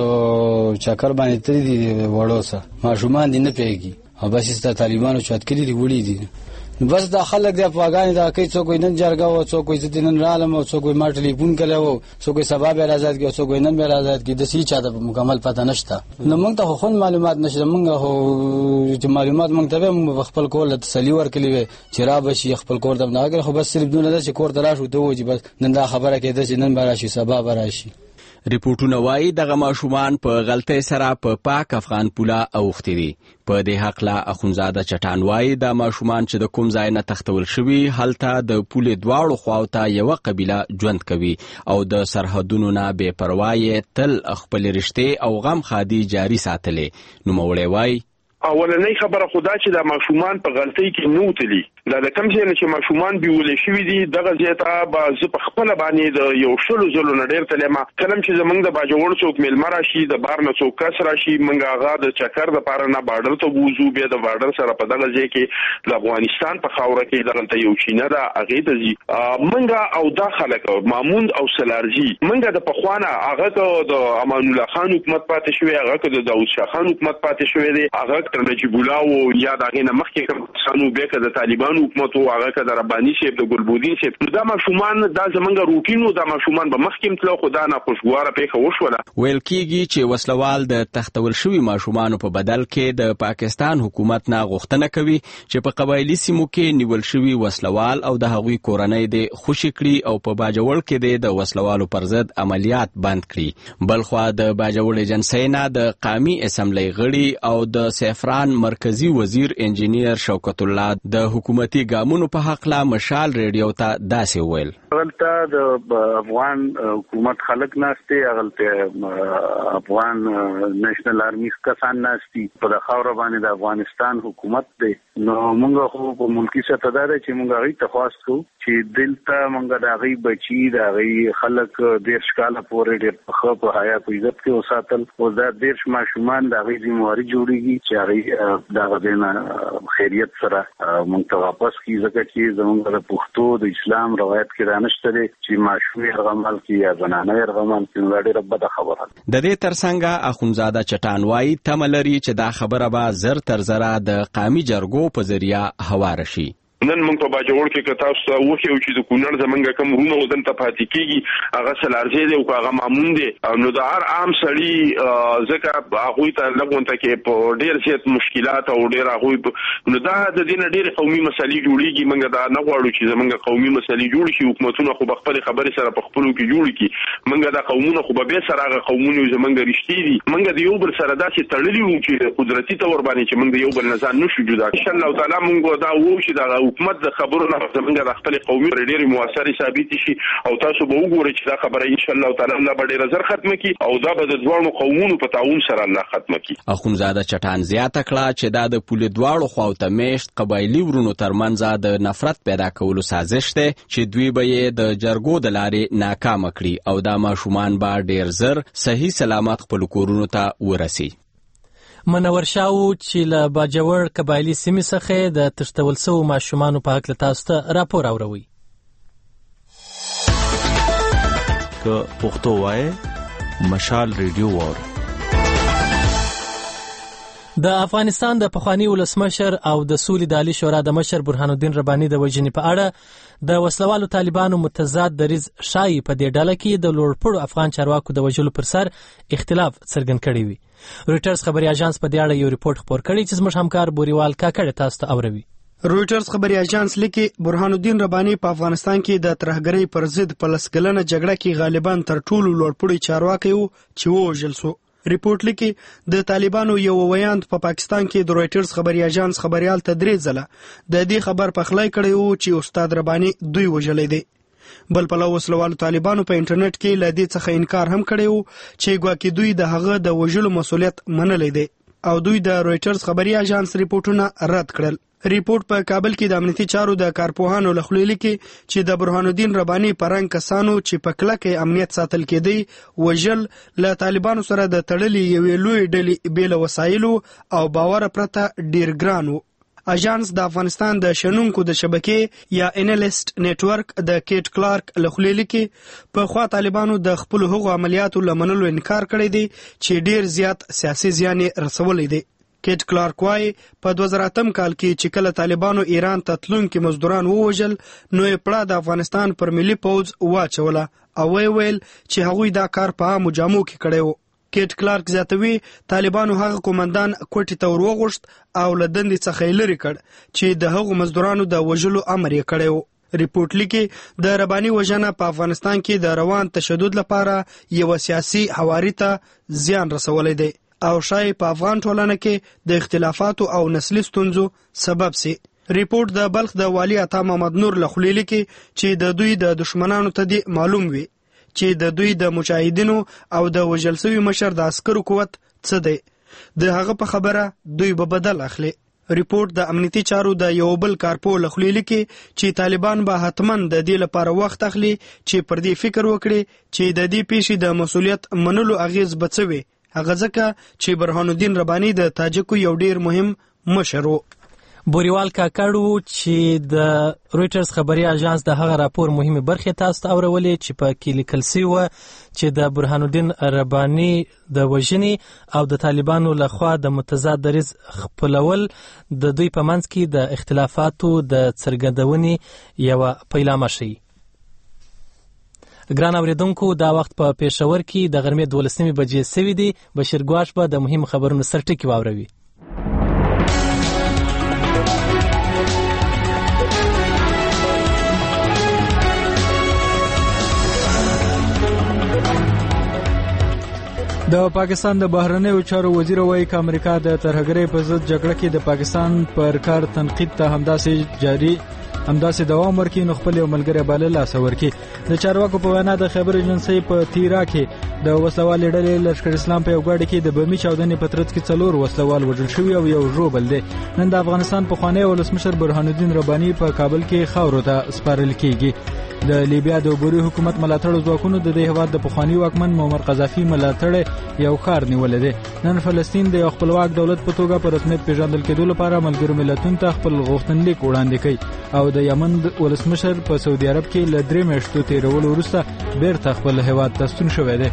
چکر باندې تری دی وړو سه ماشومان دي نه پیږي او بس است طالبانو چات کړي دی وړي دي. بس دا خلک د افغان دا کوي څوک نن جرګه او څوک عزت نن رالم او څوک ما ټلیفون کړو څوک سبب آزاد کی څوک نن به آزاد کی د سی چا د مکمل پته نشته. نو موږ ته خو معلومات نشته، موږ هو چې معلومات موږ ته موږ خپل کول تسلی ورکړي چې را بشي خپل کور د نه اگر خو بس صرف دونه چې کور تراش وته و چې بس نن دا خبره کېده چې نن به راشي سبب راشي. ریپورتونه وایي دغه ماشومان په غلطۍ سره په پا پاک افغان پوله اوښتي دي. په دې حقله اخونزاده چټان وایي دا ماشومان چې د کوم ځای نه تښتول شوي هلته د پولې دواړو خواو ته یوه قبیله ژوند کوي او د سرحدونو نه بې پروا تل خپلې رشتې او غم خادي جاري ساتلې. نوموړی وایي اولنۍ خبره خدا چې د ماشومان په غلطۍ کې نو تلی دا د کم ځای نه چې ماشومان بیولې شوي دي دغه ځای ته به زه په خپله باندې د یو شلو ځلو نه ډېر تلیم. کله چې زموږ د باجوړ څوک میلمه راشي د بار نه څوک کس راشي موږ هغه د چکر دپاره نه بارډر ته بوځو بیا د بارډر سره په دغه ځای کې د افغانستان په خاوره کې دغلته یو چینه ده هغې ته ځي. موږ او دا خلک ماموند او سلارزي موږ د پخوانه هغه که د امان الله خان حکومت پاتې شوی هغه که د داود شاه خان حکومت پاتې شوی دی هغه تر نجیب الله او یا د هغې نه مخکې کوم کسانو بیا که د طالبانو حکومت و هغه که د رباني صاحب د ګلبودین صاحب نو دا ماشومان دا زموږ روټین و دا ماشومان به مخکې هم تلو خو دا ناخوشګواره پېښه وشوله. ویل کېږي چې وسلوال د تښتول شوي ماشومانو په بدل کې د پاکستان حکومت نه غوښتنه کوي چې په قبایلي سیمو کې نیول شوي وسلوال او د هغوی کورنۍ دې خوشي کړي او په باجوړ کې دې د وسلوالو پر ضد عملیات بند کړي. بلخوا د باجوړ ایجنسۍ نه د قامي اسمبلی غړي او د سیفران مرکزی وزیر انجینیر شوکت الله د حکومتي ګامونو په حقله مشال ریډیو ته داسې وویل غلطه د افغان حکومت خلک ناشته غلطه افغان نېشنل آرمي کسان ناشتي په خاور باندې د افغانستان حکومت دی. نو موږ خو په ملکی سطح دا چې موږ غي تخواست کوو چې دلته موږ د غي بچي د غي خلک ډیر شکاله پورې ډیر په په حیا په عزت کې وساتل او دا ډیر ماشومان د غي ذمہواری جوړیږي چې غي دا غدنه خیریت سره موږ ته واپس کی ځکه چې زموږ د پښتو د اسلام روایت کې رانشته دي چې ماشومې هرغمل کې یا زنانه هرغمل کې نو ډېر بده خبره ده. د دې ترڅنګ اخونزاده چټان وایي تمه لري چې دا خبره به زر تر زره د قامي جرګو په ذریعه هواره شي. نن موږ په باجوړ کې که تاسو وخیو چې د کونړ زمونږ کوم رونه ودلته پاتې کېږي هغه سلارزی دی او هغه مامون دی نو د هر عام سړي ځکه هغوی ته لږونته کې په ډېر زیات مشکلات او ډېر هغوی نو دا د دې نه ډېرې قومي مسلې جوړېږي. موږ دا نه غواړو چې زمونږ قومي مسلې جوړې شي حکومتونه خو به خپلې خبرې سره په خپلو کې جوړې کړي. موږ دا قومونه خو به بیا سره هغه قومونه زمونږ رښتې دي موږ د یو بل سره داسې تړلي وو چې قدرتي طور باندې چې موږ د یو بل نه ځان نشو جدا. انشاءالله تعالی موږ دا وو چې دا حکومت د خبرو نه زمونږ د خپل قومي ډېرې موثرې ثابت شي او تاسو به وګورئ چې دا خبره ان شاء الله تعالی الله به ډېره زر ختمه کړي او دا به د دواړو قومونو په تعاون سره الله ختمه کړي. اخونزاده چټان زیاته کړه چې دا د پولې دواړو خواو ته میشت قبایلي ورونو ترمنځ د نفرت پیدا کولو سازش دی چې دوی به یې د جرګو د لارې ناکامه کړي او دا ماشومان به ډېر زر صحیح سلامت خپلو کورونو ته ورسي. منور شاو چې له باجوړ قبایلي سیمې څخه د تښتول شوو ماشومانو په هکله تاسو ته راپور اوروي. که پښتو وایي مشال ریډیو واوري. د افغانستان د پخوانی ولسمشر او د سولې د عالی شورا د مشر برهان الدین رباني د وژنې په اړه د وسلوالو طالبانو متضاد دریځ شایي په دې ډله کې د لوړپوړو افغان چارواکو د وژلو پر سر اختلاف څرګند کړی وي. رویټرز خبري اژانس په دې اړه یو ریپورت خپور کړی چې زموږ همکار بوریوال کاکړ تاسو ته اوروي. رویټرز خبري اژانس لیکي برهان الدین رباني په افغانستان کې د ترهګرۍ پر ضد په لسګلنه جګړه کې غالباً تر ټولو لوړپوړي چارواکي وو چې ووژل شو. ریپورت لیکي د طالبانو یو ویاند په پا پاکستان کې د رویټرز خبري اژانس خبريال تدریس زله د دې خبر په خلای کړی وو چې استاد رباني دوی وژلې دي. بل په لور وسلوالو طالبانو په انټرنیټ کې ل دې څخه انکار هم کړی وو چې ګواکې دوی د هغه د وژلو مسولیت منلې دي او دوی د رویټرز خبري اژانس ریپورتونه رد کړل. ریپورت په کابل کې د امنیتي چارو د کارپوهانو لخوا لیکي چې د برهان الدین رباني پرنګ کسانو چې په کلکه امنیت ساتل کېدی وژل له طالبانو سره د تړلې یوې لوی ډلې بیل وسایلو او باور پرته ډیر ګران وو. اژانس د افغانستان د شنونکو د شبکې یا انالیست نیټورک د کیټ کلارک لخوا لیکي په خوا طالبانو د خپل هغو عملیاتو لمنلو انکار کړی دی چې ډیر زیات سیاسي زیان رسولی دی. کیټ کلارک وايي په دوه زره اتم کال کې چې کله طالبانو ایران ته تلونکي مزدوران ووژل نو یې پړه د افغانستان پر ملي پوځ واچوله او ویل چې هغوی دا کار په عامو جامو کې کړی و. کیټ کلارک زیاتوي طالبانو هغه قومندان کوټې ته وروغوښت او له دندې څخه یې لرې کړ چې د هغو مزدورانو د وژلو امر یې کړی و. ریپورت لیکي د رباني وژنه په افغانستان کې د روان تشدد لپاره یو سیاسي حواري ته زیان رسولی دی او شاید په افغان ټولنه کې د اختلافاتو او نسلي ستونزو سبب سي. ریپورت د بلخ د والی عطا محمد نور لخوا لیکي چې د دوی د دشمنانو ته دی معلوم وي چې د دوی د مجاهدینو او د وژل شوي مشر د عسکرو قوت څه دی. د هغه په خبره دوی به بدل اخلي. ریپورت د امنیتي چارو د یو بل کارپو لخوا لیکي چې طالبان به حتما د دې لپاره وخت اخلي چې پر دې فکر وکړي چې د دې پیښې د مسؤلیت منلو اغیز بڅوي. هغه ځکه چې برهان الدین رباني د تاجکو یو ډیر مهم مشر و. بوریوال کاکړو چې د رويټرز خبري اژانس د هغه راپور مهمه برخه تاسو ته اورولې چې په کې لیکل شوی و چې د برهان الدین رباني د وژنې او د طالبانو لخوا د متضاد دریز خپلول د دوی په منځ کې د اختلافاتو د څرګندونې یو پیلامه شي. ګران اوریدونکو دا وخت په پېښور کې د غرمې دولسمې بجې سوي دي. بشیر ګواش به د مهم خبرونو سرټکی واوروي. د پاکستان د بهرنیو چارو وزیر وایي چې امریکا د ترهګرۍ په ضد جګړه کې د پاکستان پر کار تنقید ته همداسې جاری همداسې دوام ورکړي نو خپل یو ملګری بالا لاس ورکړي. د چارواکو په وینا د خیبر ایجنسۍ په تیرا کې د وسلوال ډلې لشکر اسلام په یو ګاډي کې د بمي چاودنې په ترڅ کې څلور وسلوال وژل شوي او یو ژوبل دي. نن د افغانستان پخوانی ولسمشر برهان الدین رباني په کابل کې خاورو ته سپارل کیږي. د لیبیا د عبوري حکومت ملاتړ ځواکونو د دې هېواد د پخوانی واکمن معمر قذافي ملاتړ یو ښار نیولې دی. نن فلسطین د یو خپلواک دولت په توګه په رسمیت پیژندل کېدو لپاره ملګرو ملتونو ته خپل غوښتنلیک وړاندې کوي او د یمن ولسمشر په سعودي عرب کې له درې میاشتو تېرولو وروسته بیرته خپل هېواد ته ستون شوی دی.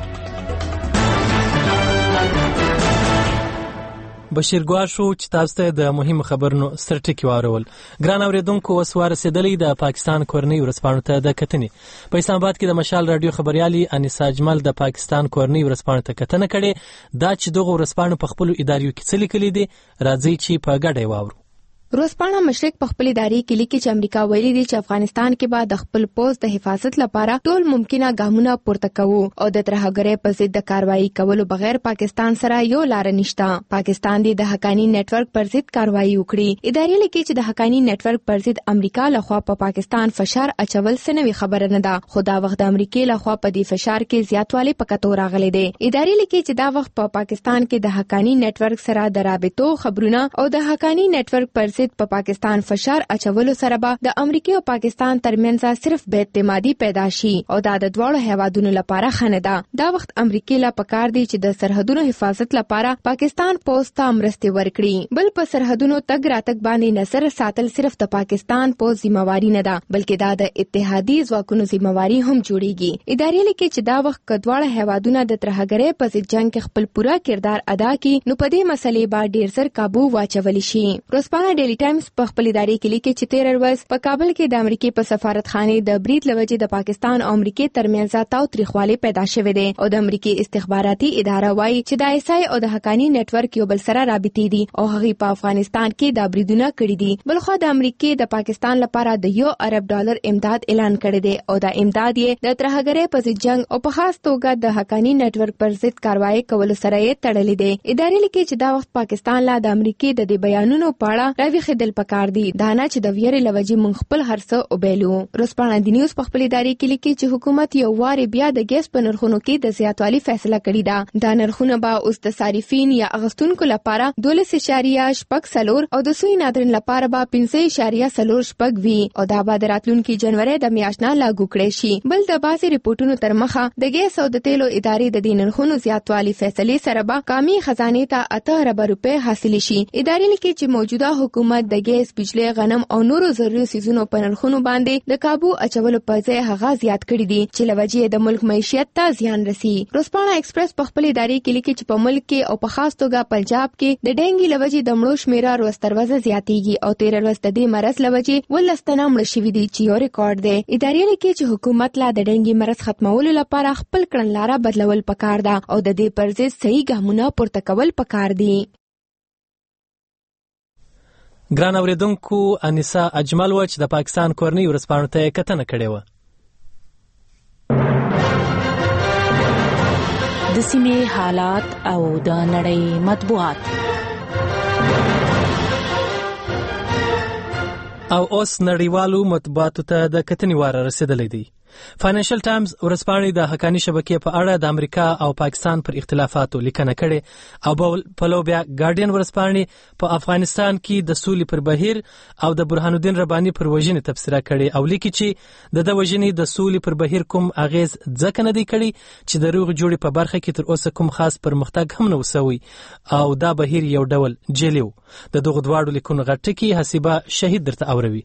بشیر ګواشو چې تاسو ته د مهم خبرونو سرټکی واورول. ګران اوریدونکو اوس ورسېدلی د پاکستان کورنۍ ورځپاڼو ته د کتنې. په اسلام آباد کې د مشال رادیو خبريالي انیسا اجمل د پاکستان کورنۍ ورځپاڼو ته کتنه کړې. دا چې دغه ورځپاڼو په خپل اداریو کې څه لیکلي دي راځي چې په ګډه واورو. روزپاڼه مشرق په خپل ادارې کې لیکي چې امریکا ویلي دی چې افغانستان کې به د خپل پوز د حفاظت لپاره ټول ممکنه ګامونه پورته کوو او د ترهګرۍ په ضد د کاروایی کولو بغیر پاکستان سره یو لار نشته. پاکستان دی د حقانی نت ورک پر ضد کاروایی وکړي. ادارې لیکي چې د حقانی نت ورک پر ضد امریکا لخوا په پا پاکستان فشار اچول سنوي خبره نه ده خو دا وخت د امریکای لخوا په دې فشار کې زیاتوالی پکاتو راغلي دي. ادارې لیکي چې دا وخت په پا پاکستان کې د حقانی نت ورک سره د رابطو خبرونه او د حقانی نت ورک پر په پاکستان فشار اچولو سره به د امریکا او پاکستان ترمنځ صرف بې اعتمادي پیدا شي او دا د دواړو هیوادونو لپاره خنه ده. دا وخت امریکا لا پکار دی چې د سرحدونو حفاظت لپاره پاکستان پوز ته مرسته ورکړي. بل په سرحدونو تګ راتګ باندې نظر ساتل صرف د پاکستان پوز ذمہواری نه ده بلکې دا د اتحادي ځواکونو ذمہواری هم جوړیږي. ادارې لیکي چې دا وخت کډواړه هیوادونو د ترهګرۍ په ضد جنگ کې خپل پوره کردار ادا کړي نو په دې مسلې باندې ډیر زر قابو واچول شي. روزپاڼه ډیلی ټایمز په خپل ادارې کې لیکي چې تیر ورځ په کابل کې د امریکای په سفارتخانه د برید لوجې د پاکستان او امریکای ترمنځ تاو تریخوالی پیدا شوه دی او د امریکای استخباراتي اداره وايي چې د ایس آی او د حقانی نت ورک یو بل سره رابطې دي او هغه په افغانستان کې د بریدونه کړی دي. بلخو د امریکای د پاکستان لپاره د یو ارب ډالر امداد اعلان کړی دی او د امداد یې د ترهګرۍ په ضد جنگ او په خاص توګه د حقانی نت ورک پر ضد کاروایی کول سره یې تړلې دي. ادارې لیکي چې دا وخت پاکستان لا د امریکای د دې بیانونو په اړه راوي خدل پکار دي دا نه چې د ویرې لوجې مونږ خپل هرڅه وبېلو. روزپاڼه د نیوز په خپل ادارې کې لیکي چې حکومت یو واري بیا د ګیس په نرخونو کې د زیاتوالي فیصله کړې ده. دا نرخونه به اوس د صارفین یا اغستونکو لپاره دولس اشاریه شپږ څلور او د سوی نادرین لپاره به پنځه اشاریه څلور شپږ وي او دا به د راتلونکي جنوري د میاشتې نه لاګو کړي شي. بل د بازي ریپورتونو تر مخه د ګیس او د تیلو ادارې د دې نرخونو زیاتوالي فیصله سره به قامي خزانه ته اته ارب روپے حاصل شي. ادارې لیکي چې موجوده حکومت د ګیس بجلی غنم او نورو ضروري سيزونو په نرخونو باندې د قابو اچولو په ځای هغه زیات کړی دي چې لوجې د ملک معیشت ته زیان رسي. روزپاڼه ایکسپریس په خپل ادارې کې لیکي چې په ملک کې او په خاص توګه پنجاب کې د ډینګي لوجې د مړو شمیره روز تر ورځې زیاتېږي او تیر ورځ د دې مرض لوجې ولستنه مړ شوي دي چې یو ریکارډ دی. ادارې لیکي چې حکومت لا د ډینګي مرض ختمولو لپاره خپل کړنلاره بدلول پکار ده او د دې پر ضد صحیح ګامونه پورته کول پکار دي. ګران اوریدونکو، انیسا اجمل و چې د پاکستان کورنۍ ورځپاڼو ته کتنه کړې وه. د سیمې حالات او د نړۍ مطبوعات. او اوس نړیوالو مطبوعاتو ته د کتنې وار رسیدلی دی. فاینانشل ټایمز ورځپاڼې د حقاني شبکې په اړه د امریکا او پاکستان پر اختلافاتو لیکنه کړې او بل پلو بیا ګارډین ورځپاڼې په افغانستان کې د سولې پر بهیر او د برهان الدین رباني پر وژنې تبصره کړې او لیکي چې د د وژنې د سولې پر بهیر کوم اغیز ځکه نه دی کړی چې د روغ جوړې په برخه کې تر اوسه کوم خاص پرمختګ هم نه وسوي او دا بهیر یو ډول جلیو. د دغه دواړو لیکونو غټکی حسیبه شهید درته اوروي.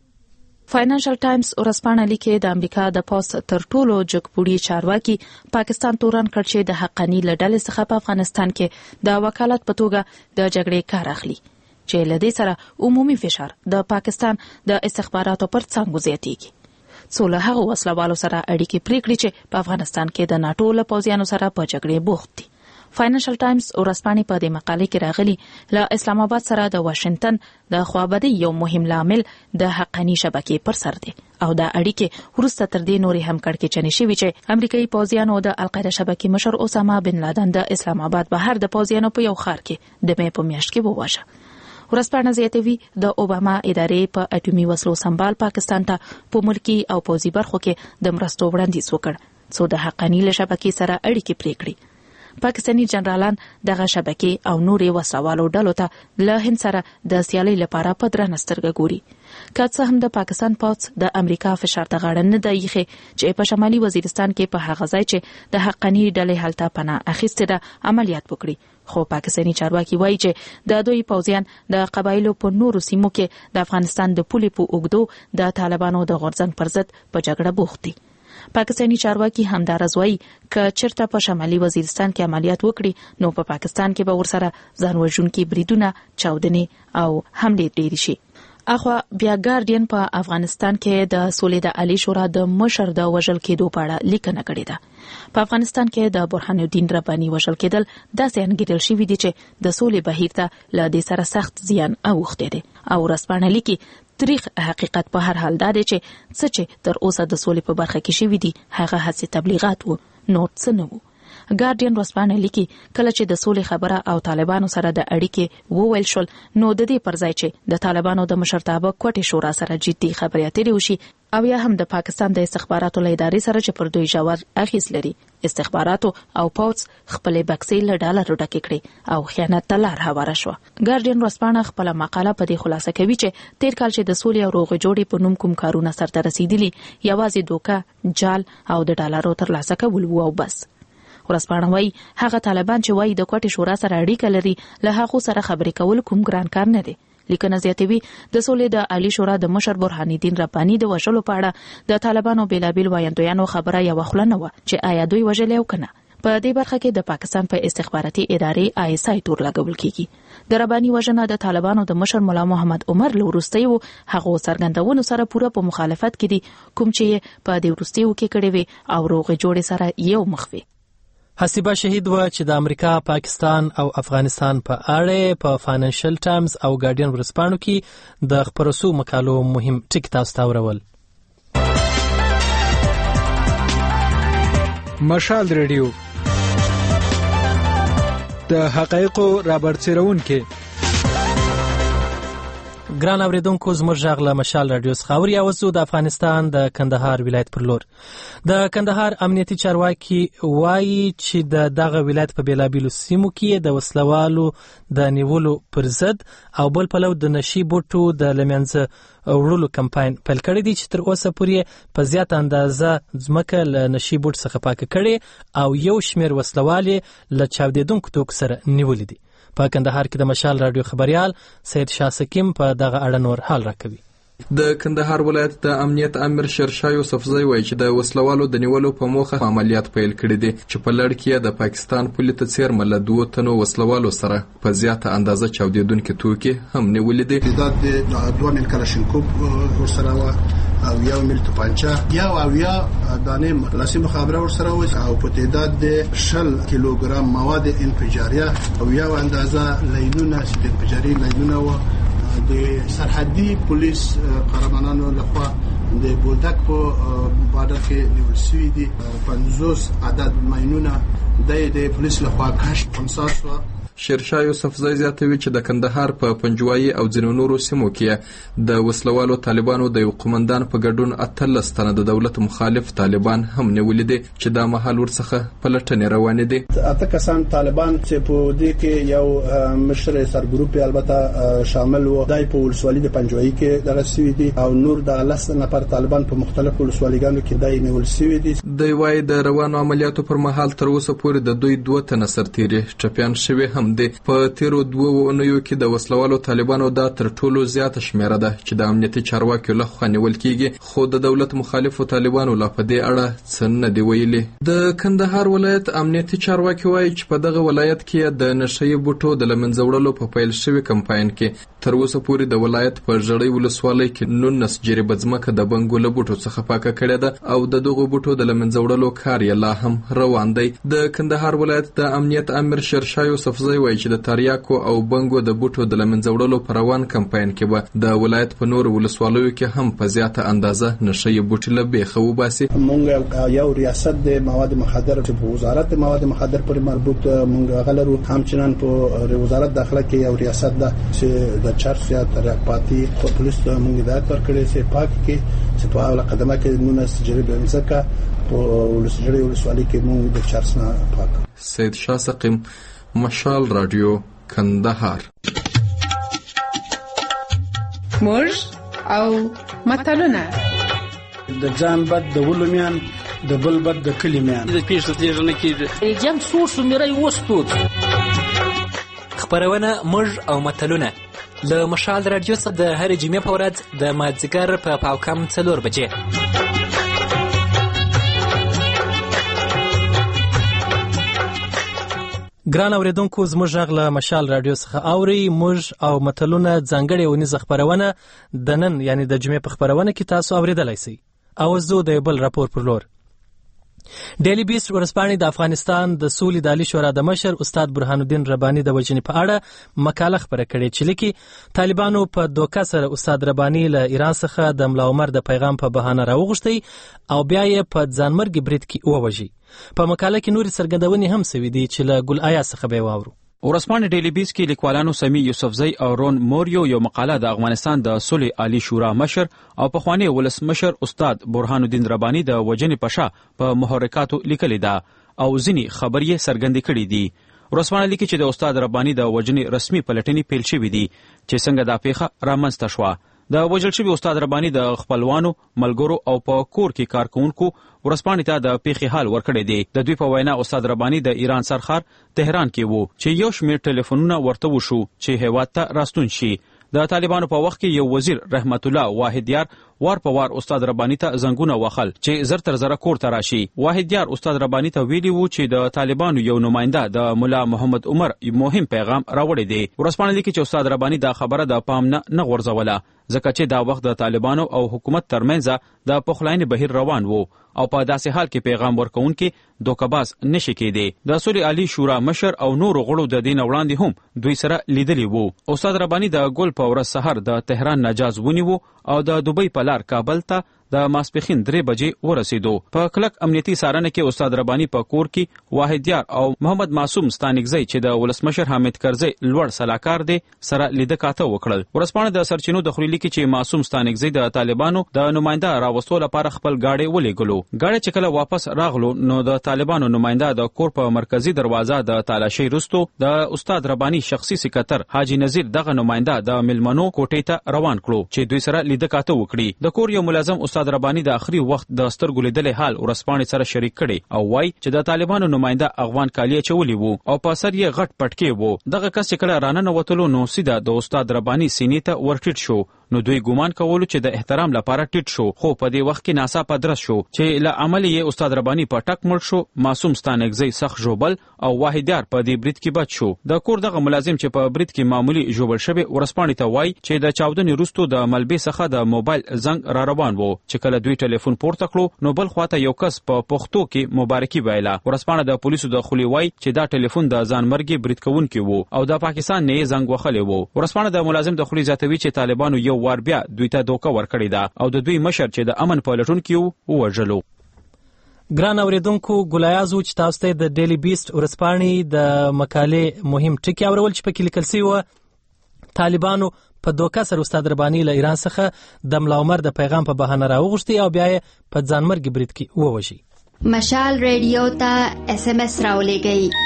فاینانشل ټایمز ورځپاڼه لیکي د امریکا د پوسټ تر ټولو جګپوړي چارواکي پاکستان تورن کړ چې د حقاني لړل څخه په افغانستان کې د وکالت په توګه د جګړې کار اخلي چې لدې سره عمومي فشار د پاکستان د استخباراتو پر څنګه زیاتېږي. څو له هغه وسلوالو سره اړیکې پریکړي چې په افغانستان کې د ناتو له پوځیانو سره په جګړې بوخت دي. فاینانشل ټایمز ورځپاڼې په دې مقاله کې راغلي له اسلام آباد سره د واشنگټن د خوابدي یو مهم لامل د حقاني شبکې پر سر دی او دا اړیکې وروسته تر دې نورې هم کړکېچنې شوي چې امریکایي پوځیانو د القاعده شبکې مشر اسامه بن لادن د اسلام آباد بهر د پوځیانو په یو ښار کې د مې په میاشت کې وواژه. ورځپاڼه زیاتوي د اوباما ادارې په اټومي وسلو سمبال پاکستان ته په ملکی او پوځي برخو کې د مرستو وړاندیز وکړ څو د حقاني شبکې سره اړیکې پریکړي. پاکستاني جنرالان دغه شبکې او نورې وسوالو ډلو ته له هند سره د سیالۍ لپاره په درنه سترګه ګوري. که څه هم د پاکستان پوځ د امریکا فشار ته غاړه نه دی ایښې چې په شمالي وزیرستان کې په هغه ځای چې د حقاني ډلې هلته پناه اخیستې ده عملیات وکړي، خو پاکستاني چارواکي وایي چې د دوی پوځیان د قبایلو په نورو سیمو کې د افغانستان د پولې په اوږدو د طالبانو د غورځنګ پر ضد په جګړه بوخت دي. پاکستاني چارواکي همدارز وایي که چیرته په شمالي وزیرستان کې عملیات وکړي نو په پاکستان کې به ورسره ځان وژونکي بریدونه، چاودنې او حملې ډېرې شي. اخوا بیا ګارډین په افغانستان کې د سولې د عالی شورا د مشر د وژل کېدو په اړه لیکنه کړې ده. په افغانستان کې د برهان الدین رباني وژل کېدل داسې انګیرل شوي دي چې د سولې بهیر ته له دې سره سخت زیان اوښتی دی او ورځپاڼه لیکي تاریخ حقیقت په هر حال دا دی چې څه چې تر اوسه د سولې په برخه کې شوي دي هغه هڅې تبلیغات وو، نور څه نه وو. ګارډین ورځپاڼه لیکي کله چې د سولې خبره او طالبانو سره د اړیکې وویل شول نو د دې پر ځای چې د طالبانو د مشرتابه کوټې شورا سره جدي خبرې اترې وشي او یا هم د پاکستان د استخباراتو له ادارې سره چې پر دوی ژور اخیس لري، استخباراتو او پوځ خپل بکسې له ډالر ډکې کړې او خیانت ته لار هواره شوه. ګارډین ورځپاڼه خپل مقاله په دې خلاصه کوي چې تیر کال چې د سولې او روغې جوړې په نوم کوم کارونه سرته رسیدلي یوازې دوکه، جال او د ډالرو ترلاسه کول وو او بس. ورځپاڼه وایي هغه طالبان چې وایي د کوټې شورا سره اړیکه لري له هغو سره خبرې کول کوم ګران کار نه دی. لیکنه زیاتوي د سولې د عالی شورا د مشر برهان الدین رباني د وژلو په اړه د طالبانو بیلابیل وایندویانو خبره یو خله نه و چې آیا دوی وژلې او کنه. په دې برخه کې د پاکستان په استخباراتي ادارې آی اس آی تور لګول کیږي. د رباني وژنه د طالبانو د مشر مولا محمد عمر له وروستیو هغه څرګندونو سره پوره په مخالفت کې دي کوم چې په دې وروستیو کې کړي وي او روغې جوړې سره یو مخ وي. حسیبه شهید و چې د امریکا، پاکستان او افغانستان په اړه په فاینانشل ټایمز او ګارډین ورځپاڼو کې د خبرسو مقالو مهم ټکي تاسو ته ورول. مشال ریډیو د حقایقو رابرسېرونکي. ګران اوریدونکو، زموږ غږ له مشال رادیو څخه اوري او زه د افغانستان د کندهار ولایت پر لور. د کندهار امنیتي چارواکي وایي چې د دغه ولایت په بیلابیلو سیمو کې د وسلوالو د نیولو پر ضد او بل پلو د نشي بوټو د لمنځه وړلو کمپاین پیل کړی دی چې تر اوسه پورې په زیات اندازه ځمکه له نشي بوټ څخه پاکه کړي او یو شمېر وسلوالې له چاودېدونکو توکو سره نیولې دي. په کندهار کې د مشال رادیو خبريال سید شاه سکیم په دغه اړه نور حال راکوي. د کندهار ولایت د امنیت امر شرشاه یوسفزی وایي چې د وسلوالو د نیولو په موخه عملیات پیل کړي دي چې په لړ کې د پاکستان پولیس ته څیرمه له دوه تنو وسلوالو سره په زیاته اندازه چاودېدونکي توکي هم نیولې دي. د دوه مل کلاشینکوف ورسره و او یو مل توپانچه یا او یا دانه لاسي مخابره ورسره و او په تعداد د شل کیلوګرام مواد انفجاریه او یو اندازه لینونه انفجاري لینونه و د سرحدي پولیس قهرمانانو لخوا د بولدک په بارډر کې نیول شوي دي. پنځوس عدد ماینونه د پولیس لخوا کشف خمسه شو. شیرشاه یوسفزی زیاتوي چې د کندهار په پنجوایي او ځینو نورو سیمو کې د وسلوالو طالبانو د یو قومندان په ګډون اتلس تنه د دولت مخالف طالبان هم نیولې دي چې دا مهال ورڅخه پلټنې روانې دي. اته کسان طالبان چې په دې کې یو مشر سرګروپ البته شامل و دای په ولسوالۍ د پنجوایي کې دغه سوي دي او نور د لس نفر طالبان په مختلفو ولسوالیګانو کې دای نیول شوي دي. د وای د روانو عملیاتو پر مهال تر اوسه پورې د دوی دوه تنه سرتیري ټپيان شوي هم دي. په تیرو دوه اونیو کې د وسلوالو طالبانو دا تر ټولو زیاته شمیره ده چې د امنیتي چارواکیو لخوا نیول کیږي، خو د دولت مخالفو طالبانو لا په دې اړه څه نه دی ویلي. د کندهار ولایت امنیتي چارواکي وایي چې په دغه ولایت کې د نشئی بوټو د لمنځه وړلو په پیل شوی کمپاین کې تر اوسه پورې د ولایت په ژړۍ ولسوالۍ کې نولس جریبه ځمکه د بنګو له بوټو څخه پاکه کړې ده او د دغو بوټو د لمنځه وړلو کار یې لا هم روان دی. د کندهار ولایت د امنیت امر شیرشاه یوسفزی وایي چې د تریاکو او بنګو د بوټو د لمنځه وړلو پر روان کمپاین کې به د ولایت په نور ولسوالیو کې هم په زیاته اندازه نشئی بوټي له بیخه وباسي. مونږ یو ریاست د مواد مخدر چې په وزارت مواد مخدر پورې مربوط مونږ غلرو، همچنان په وزارت داخله کې یو ریاست ده چې د چرس یا تریاک پاتی په پولیس مونږ هدایت ورکړی چې پاک کې چې په اوله قدمه کې نونس جریبه ځمکه په ولسوالی ولسوالی کې مونږ د چرس نه پاک. سید شاه سقیم، مشال رادیو، کندهار. موج او متلونه د ځان بد د ولومیان د بل بد د کلمیان د پیښه تیږه نه کیږي جام سور سمری وستوت. خبرونه موج او متلونه له مشال رادیو څخه د هر جمعې په ورځ د مازدیګر په پاوکم څلور بجې. ګران اوریدونکو، زموږ غږ له مشال رادیو څخه اوري. موږ او متلونه ځانګړې ونیزه خبرونه د نن یعنی د جمعې په خبرونه کې تاسو اوریدلای شئ. او زه د بل راپور پر لور. ډیلی بیس ورځپاڼې د افغانستان د سولې د عالی شورا د مشر استاد برهان الدین رباني د وژنې په اړه مقاله خپره کړې چې لیکي طالبانو په دوکه سره استاد رباني له ایران څخه د ملا عمر د پیغام په بهانه راوغوښتی او بیا یې په ځانمرګي برید کې ووژي. په مقاله کې نورې څرګندونې هم سوي دي چې له ګل آیا څخه به واورو. ورځپاڼې ډیلی بیس کې لیکوالانو سمی یوسفزی او رون موریو یو مقاله د افغانستان د صلح عالی شورا مشر او پخوانی ولسمشر استاد برهان الدین رباني د وژنې په شا په محرکاتو لیکلې ده او ځینې خبرې څرګندې کړې دي. ورځپاڼه لیکي چې د استاد رباني د وژنې رسمي پلټنې پیل شوې دي چې څنګه دا پیښه رامنځته شوه. د وژل شوي استاد رباني د خپلوانو، ملګرو او په کور کې کارکونکو ورځپاڼې ته د پیښې حال ورکړی دی. د دوی په وینا استاد رباني د ایران سرخار تهران کې وو چې یو شمېر ټلیفونونه ورته وشو چې هیواد ته راستون شي. د طالبانو په وخت کې یو وزیر رحمت الله واحدیار وار په وار استاد رباني ته زنګونه وخل چې زر تر زره کور ته راشي. واحدیار استاد رباني ته ویلي وو چې د طالبانو یو نماینده د مولا محمد عمر مهم پیغام راوړی دی. ورځپاڼه لیکي چې استاد رباني دا خبره د پام نه نه غورځوله ځکه چې دا وخت د طالبانو او حکومت ترمنځ د پخلاینې بهیر روان وو او په داسې حال کې پیغام ورکوونکي دوکباز نشي کېدی. د صلح عالی شورا مشر او نورو غړو د دین وړاندې هم دوی سره لیدلی وو. استاد رباني د ګل په ورځ سحر د تهران نجاز ونیو او د دوبۍ په لار کابل ته د ماسپخین درې بجې ورسېدو. په کلک امنیتي څارنه کې استاد رباني په کور کې واحدیار او محمد معصوم ستانکزی چې د ولسمشر حامد کرزی لوړ سلاکار دی سره لیده کاته وکړل. ورځپاڼه د سرچینو د خلیلی کې چې معصوم ستانکزی د طالبانو د نماینده راوستو لپاره خپل گاډي ولېګلو. گاډي چې کله واپس راغلو نو د طالبانو نماینده د کور په مرکزی دروازه د تالاشۍ رستو د استاد رباني شخصي سکرټر حاجی نذیر دغه نماینده د ملمنو کوټې ته روان کړو چې دوی سره لیده کاته وکړي. د کور یو ملازم استاد رباني د اخري وخت د سترګو لیدلې حال ورځپاڼې سره شریک کړي او وای چې د طالبانو نماینده افغان کالی چولی وو او په سر یې غټ پټکی وو. دغه کس چې کله رانه وتلو نو سیده د استاد رباني سینې ته ورټیټ شو نو دوی ګومان کولو چې د احترام لپاره ټیټ شو، خو په دې وخت کې ناڅاپه درس شو چې له عمل یې استاد رباني په ټک مړ شو. معصوم ستانکزی سخت ژوبل او واحدیار په دې برید کې بچ شو. د کور دغه ملازم چې په برید کې معمولی ژوبل شوی ورسپانې ته وایي چې د چاودنې وروسته د ملبې څخه د موبایل زنګ را روان وو چې کله دوی ټلیفون پورته کړو نو بل خواته یو کس په پښتو کې مبارکي ویله. ورسپانه د پولیسو د خولي وایي چې دا ټلیفون د ځانمرګي برید کوونکی وو او د پاکستان نه زنګ وخلی وو. ورسپانه د ملازم د خولي زیاتوي چې طالبانو یو وار بیا دوی ته دوکه ورکړې ده او د دوی مشر چې د امن پلټونکي وو وژلو. ګران اوریدونکو، ګلایاز و چې تاسو ته د ډیلی بیست ورځپاڼې د مقالې مهم ټکي اورول چې پکې لیکل شوی و طالبانو په دوکه سره استاد رباني له ایران څخه د ملا عمر د پیغام په بهانه راوغوښتي او بیا یې په ځانمرګي برید کې ووژي. مشال ریډیو ته اس ام اس راولېږئ.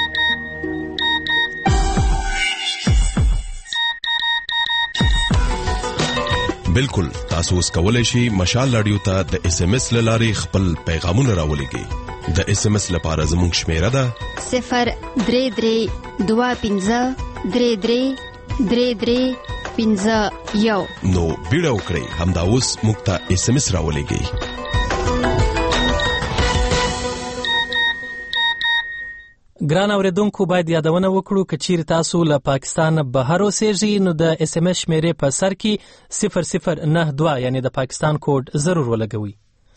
بالکل، تاسو اوس کولای شئ مشال رادیو ته د اس ام اس لارې خپل پیغامونه راولېږئ. د اس ام اس لپاره زموږ شمیره ده صفر درې درې دوه پنځه درې درې درې درې پنځه یو. نو بیړه وکړئ، همدا اوس موږ ته اس ام اس راولېږئ. ګران اوریدونکو، باید یادونه وکړو که چیرې تاسو له پاکستان بهر اوسېږئ نو د اس ام اس شمیرې په سر کې صفر صفر نه دوه یعنی د پاکستان کوډ ضرور ولګوئ.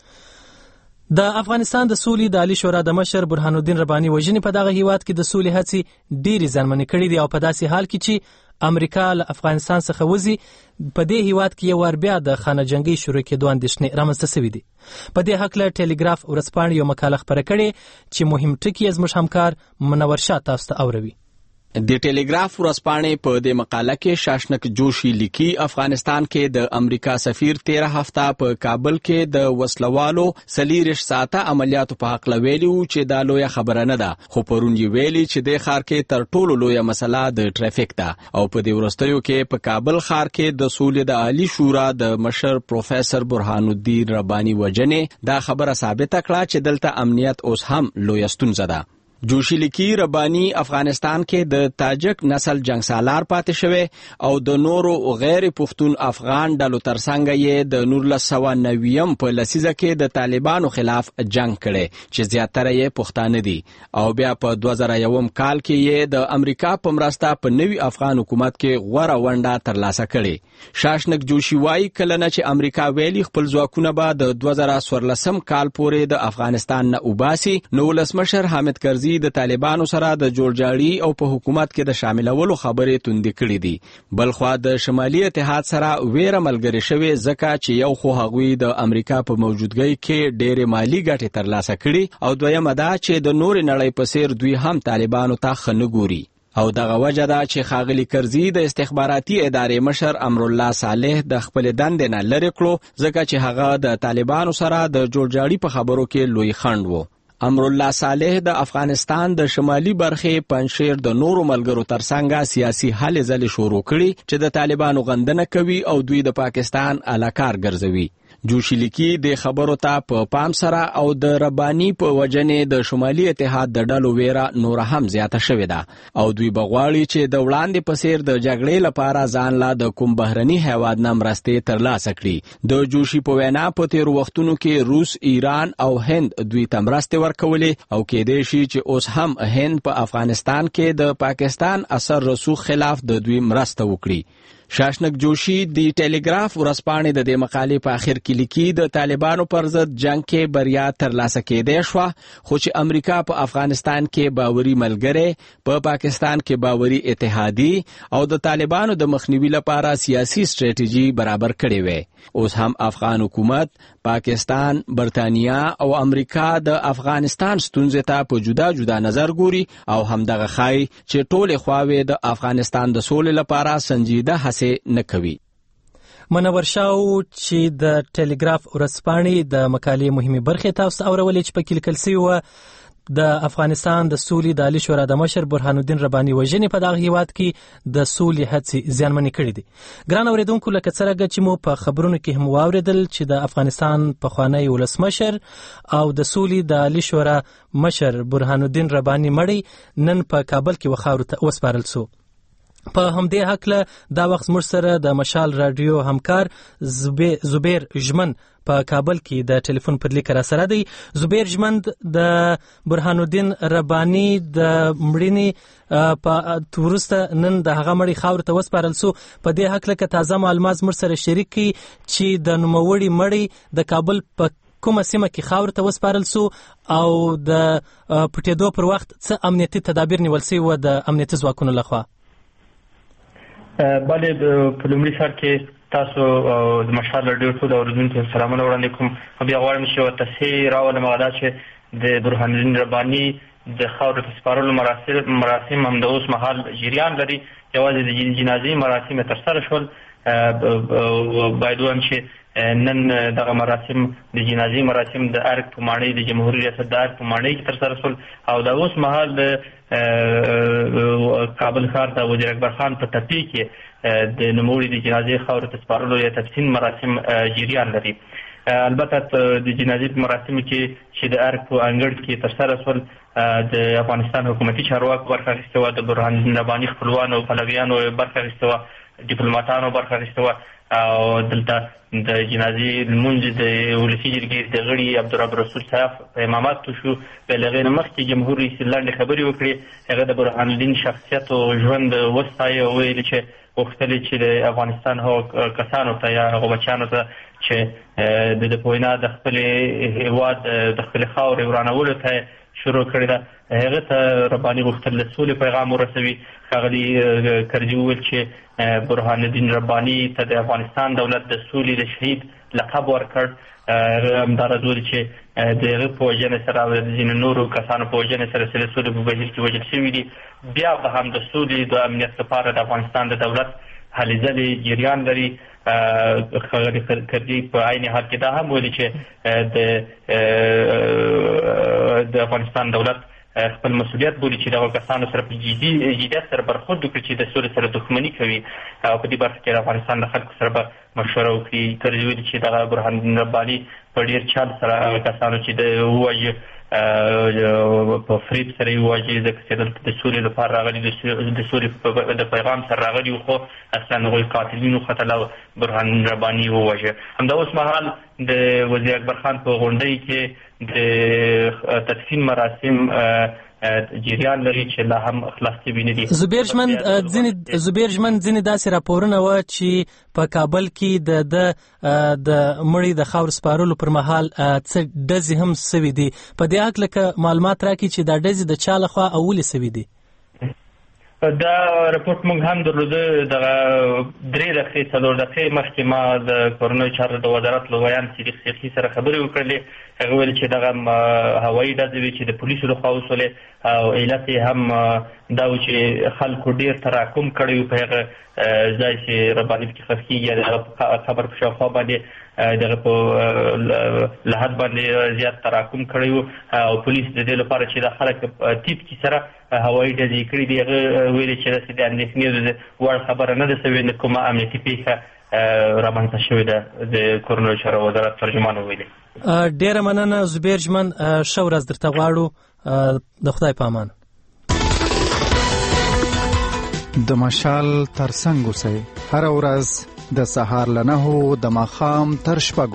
د افغانستان د سولې د عالی شورا د مشر برهان الدین رباني وژنې په دغه هیواد کې د سولې هڅې ډېرې زیانمنې کړې دي او په داسې حال کې چې امریکا له افغانستان څخه وځي، په دې هیواد کې یو ور بیا د خانه جنگي شروع کېدو اندېښنې رامنځته شوي دي. په دې هکله ټیلیګراف ورځپاڼې یو مقاله خپره کړې چې مهم ټکي یې زموږ همکار منور شاه تاسو ته اوروي. د ټیلیګراف ورځپاڼې په دې مقاله کې شاشنک جوشي لیکي افغانستان کې د امریکا سفیر تیره هفته په کابل کې د وسلوالو څلېرویشت ساعته عملیاتو په حق ویلي وو چې دا لویه خبره نه ده، خو پرون یې ویلي چې د ښار کې تر ټولو لویه مسله د ټریفیک ده. او په دې وروستیو کې په کابل ښار کې د سولې د عالی شورا د مشر پروفیسر برهان الدین رباني وژنې دا خبره ثابته کړه چې دلته امنیت اوس هم لویه ستونزه ده. جوشي لیکي رباني افغانستان کې د تاجک نسل جنگ سالار پاتې شوی او د نورو غیر پښتون افغان ډلو ترڅنګ یې د نولس سوه نویم په لسیزه کې د طالبانو خلاف جنگ کړي چې زیاتره یې پښتانه دي او بیا په دوه زره یوم کال کې یې د امریکا په مرسته په نوي افغان حکومت کې غوره ونډه ترلاسه کړي. شاشنک جوشي وایي کله نه چې امریکا ویلي خپل ځواکونه به د دوه زره څوارلسم کال پورې د افغانستان نه وباسي، نو ولسمشر حامد کرزي د طالبانو سره د جوړجاړي او په حکومت کې د شاملولو خبرې توندې کړې دي. بلخوا د شمالي اتحاد سره ویره ملګری شوی ځکه چې یو خو هغوی د امریکا په موجودګۍ کې ډېرې مالی ګټې ترلاسه کړي او دویمه دا چې د نورې نړۍ په څیر دوی هم طالبانو ته ښه نه ګوري. او دغه وجه ده چې خاغلی کرزي د استخباراتي ادارې مشر امرالله صالح د خپل دندې نه لرې کړو ځکه چې هغه د طالبانو سره د جوړجاړي په خبرو کې لوی خنډ وو. امرالله صالح د افغانستان د شمالي برخې پنځشیر د نورو ملګرو ترڅنګ سیاسي هلې ځلې شروع کړي چې د طالبانو غندنه کوي او دوی د پاکستان علاکار ګرځوي. جوشي لیکي د خبرو ته په پام سره او د رباني په وجنې د شمالي اتحاد د ډلو ویره نور هم زیاته شوې ده او دوی بغواړي چې د وړاندې په څیر د جګړې لپاره ځان لا د کوم بهرني هیواد نه مرستې ترلاسه کړي. د جوشي په وینا په تیرو وختونو کې روس، ایران او هند دوی ته مرستې ورکولې او کېدای شي چې اوس هم هند په افغانستان کې د پاکستان اثر رسوخ خلاف د دوی مرسته وکړي. شاشنک جوشي د ټیلیګراف ورځپاڼې د دې مقالې په اخر کې لیکي د طالبانو پر ضد جنگ کې بریا ترلاسه کېدای شوه، خو چې امریکا په افغانستان کې باوري ملګری، په پاکستان کې باوري اتحادي او د طالبانو د مخنیوي لپاره سیاسي ستراتیژي برابر کړې وې. اوس هم افغان حکومت، پاکستان، برتانیا او امریکا د افغانستان ستونزې ته په جدا جدا نظر ګوري او همدغه ښایي چې ټولې خواوې د افغانستان د سولې لپاره سنجیده هڅې نه کوي. منور شاه چې د ټیلیګراف ورځپاڼې د مقالې مهمې برخې تاسو اورولې چې پکې لیکل شوی و د افغانستان د سولې د عالی شورا د مشر برهان الدین رباني وژنې په دغه هیواد کې د سولې هڅې زیانمنې کړې دي. ګران اوریدونکو، لکه څرنګه چې مو په خبرونو کې هم واوریدل چې د افغانستان پخوانی ولسمشر او د سولې د عالی شورا مشر برهان الدین رباني مړی نن په کابل کې وخاورو ته وسپارل شو. په همدې هکله دا وخت موږ سره د مشال رادیو همکار زبیر ژمن په کابل کې د ټلیفون پر لیک را سره دی. زبیر ژمن د برهان الدین رباني د مړینې په وروسته نن د هغه مړی خاورو ته وسپارل سو. په دې هکله که تازه معلومات موږ سره شریک کړي چې د نوموړي مړی د کابل په کومه سیمه کې خاورو ته وسپارل سو او د پټېدو پر وخت څه امنیتي تدابیر نیول سوي وو د امنیتي ځواکونو لخوا؟ بله په لومړي سر کې تاسو د مشال رادیو ټول اورېدونکو ته سلامونه وړاندې کوم. بیا غواړم چې یوه تصحیح راولم، هغه دا چې د برهان الدین رباني د خاورو ته سپارلو مراسم هم د اوس مهال جریان لري. یوازې د جنازې مراسم یې ترسره شول. باید ووایم چې نن دغه مراسم د جنازې مراسم د ارګ په ماڼۍ د جمهوري ریاست د ارګ په ماڼۍ کې ترسره شول او د اوس مهال د کابل ښار ته وزیر اکبر خان په تپې کې د نوموړي د جنازې خاورو ته سپارلو یا تدفین مراسم جریان لري. البته د جنازې په مراسمو کې چې د ارګ په انګړ کې ترسره شول د افغانستان حکومتي چارواکو برخه اخیستې وه، د برهان الدین رباني خپلوانو او پلویانو برخه اخیستې وه، ډیپلوماتانو برخه اخیستې وه او دلته د جنازې لمونځ د ولسي جرګې د غړي عبدالرب رسول صاحب په امامت شو. بیا له هغې نه مخکې جمهور رئیس لنډې خبرې وکړې. هغه د برهان الدین شخصیت او ژوند وستایه او ویلي چې غوښتلې چې د افغانستان هغو کسانو ته یا هغو بچیانو ته چې د ده په وینا د خپلې هېواد د خپلې خاورې ورانولو ته شروع کړې ده، هغه ته رباني غوښتل د سولې پیغام ورسوي. ښاغلي کرزي وویل چې برهان الدین رباني ته د افغانستان دولت د سولې د شهید لقب ورکړ. هغه همداراز وویل چې د هغه په وژنې سره او د ځینو نورو کسانو په وژنې سره چې د سولې په بهیر کې وژل شوي دي، بیا به هم د سولې د امنیت لپاره د افغانستان د دولت هلې ځلې جریان لري. ښاغلي کرزي په عین حال کې دا هم ویلي چې د افغانستان دولت خپل مسؤلیت بولي چې دغه کسانو سره په جدیت سره برخورد وکړي چې د سولې سره دښمني کوي او په دې برخه کې د افغانستان د خلکو سره به مشوره وکړي. کرزي ویلي چې دغه برهان الدین رباني په ډېر چل سره هغه کسانو چې د وواژه په فریب سره یې وواژې ځکه چې دلته د سولې لپاره راغلي د سولې د پیغام سره راغلي وو، خو اصلا هغوی قاتلین وختل او برهان الدین رباني وواژه. همدا اوس مهال د وزیر اکبر خان په غونډۍ کې د تدفین مراسم جریان لري چې لا هم خلاص شوي نه دي. زبیر ژمن ځینې زبیر ژمن ځینې داسې راپورونه وه چې په کابل کې د د د مړي د خاورو سپارلو پر مهال څه ډزې هم سوي دي. په دې هکله که معلومات راکړي چې دا ډزې د چا لخوا او ولې سوي دي؟ دا رپورټ موږ هم درلوده. دغه درې دقیقې څلور دقیقې مخکې ما د کورنیو چارو د وزارت له ویان صدیق سیخي سره خبرې وکړلې. هغه ویل چې دغه هوایي ډزې وې چې د پولیسو لخوا وسولې او علت یې هم دا و چې خلکو ډېر تراکم کړی و په هغه ځای چې رباني پکې ښخ کېږي یا د هغه قبر په شاوخوا باندې دغه په لحد باندې زیات تراکم کړی و او پولیس د دې لپاره چې دا خلک تیپ کې سره هوایي ډزې کړي دي. هغه ویلي چې داسې د اندېښنې د وړ خبره نه ده سوې، نه کومه امنیتي پیښه رامنځته شوې ده. د کورنیو چارو وزارت ترجمان وویلي. ډېره مننه زبیر ژمن، ښه ورځ درته غواړو. د خدای په امان. د مشال ترڅنګ اوسئ هره ورځ د سهار له نهو د ماښام تر شپږو.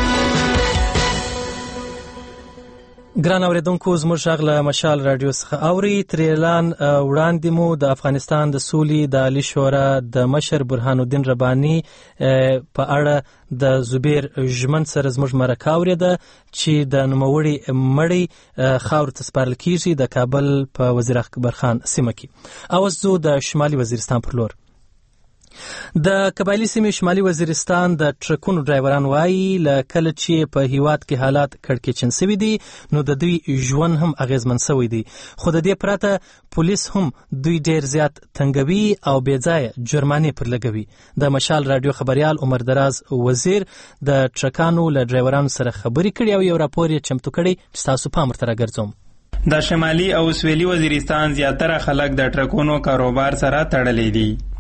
ګران اوریدونکو، زموږ غږ له مشال رادیو څخه اوري. تر اعلان وړاندې مو د افغانستان د سولې د عالي شورا د مشر برهان الدین رباني په اړه د زبیر ژمن سره زموږ مرکه اورېده چې د نوموړي مړی خاورو ته سپارل کېږي د کابل په وزیر اکبر خان سیمه کې. اوس ځو د شمالي وزیرستان پر لور. د قبایلي سیمې شمالي وزیرستان د ټرکونو ډرایوران وایي له کله چې په هیواد کې حالات کړکېچن سوي دي نو د دوی ژوند هم اغیزمن سوی دی، خو د دې پرته پولیس هم دوی ډیر زیات تنګوي او بې ځایه جرمانې پر لګوي. د مشال رادیو خبریال عمر دراز وزیر د ټرکانو له ډرایورانو سره خبرې کړي او یو راپور یې چمتو کړی چې تاسو پام ورته راګرځوم. د شمالي او سویلي وزیرستان زیاتره خلک د ټرکونو کاروبار سره تړلي دي.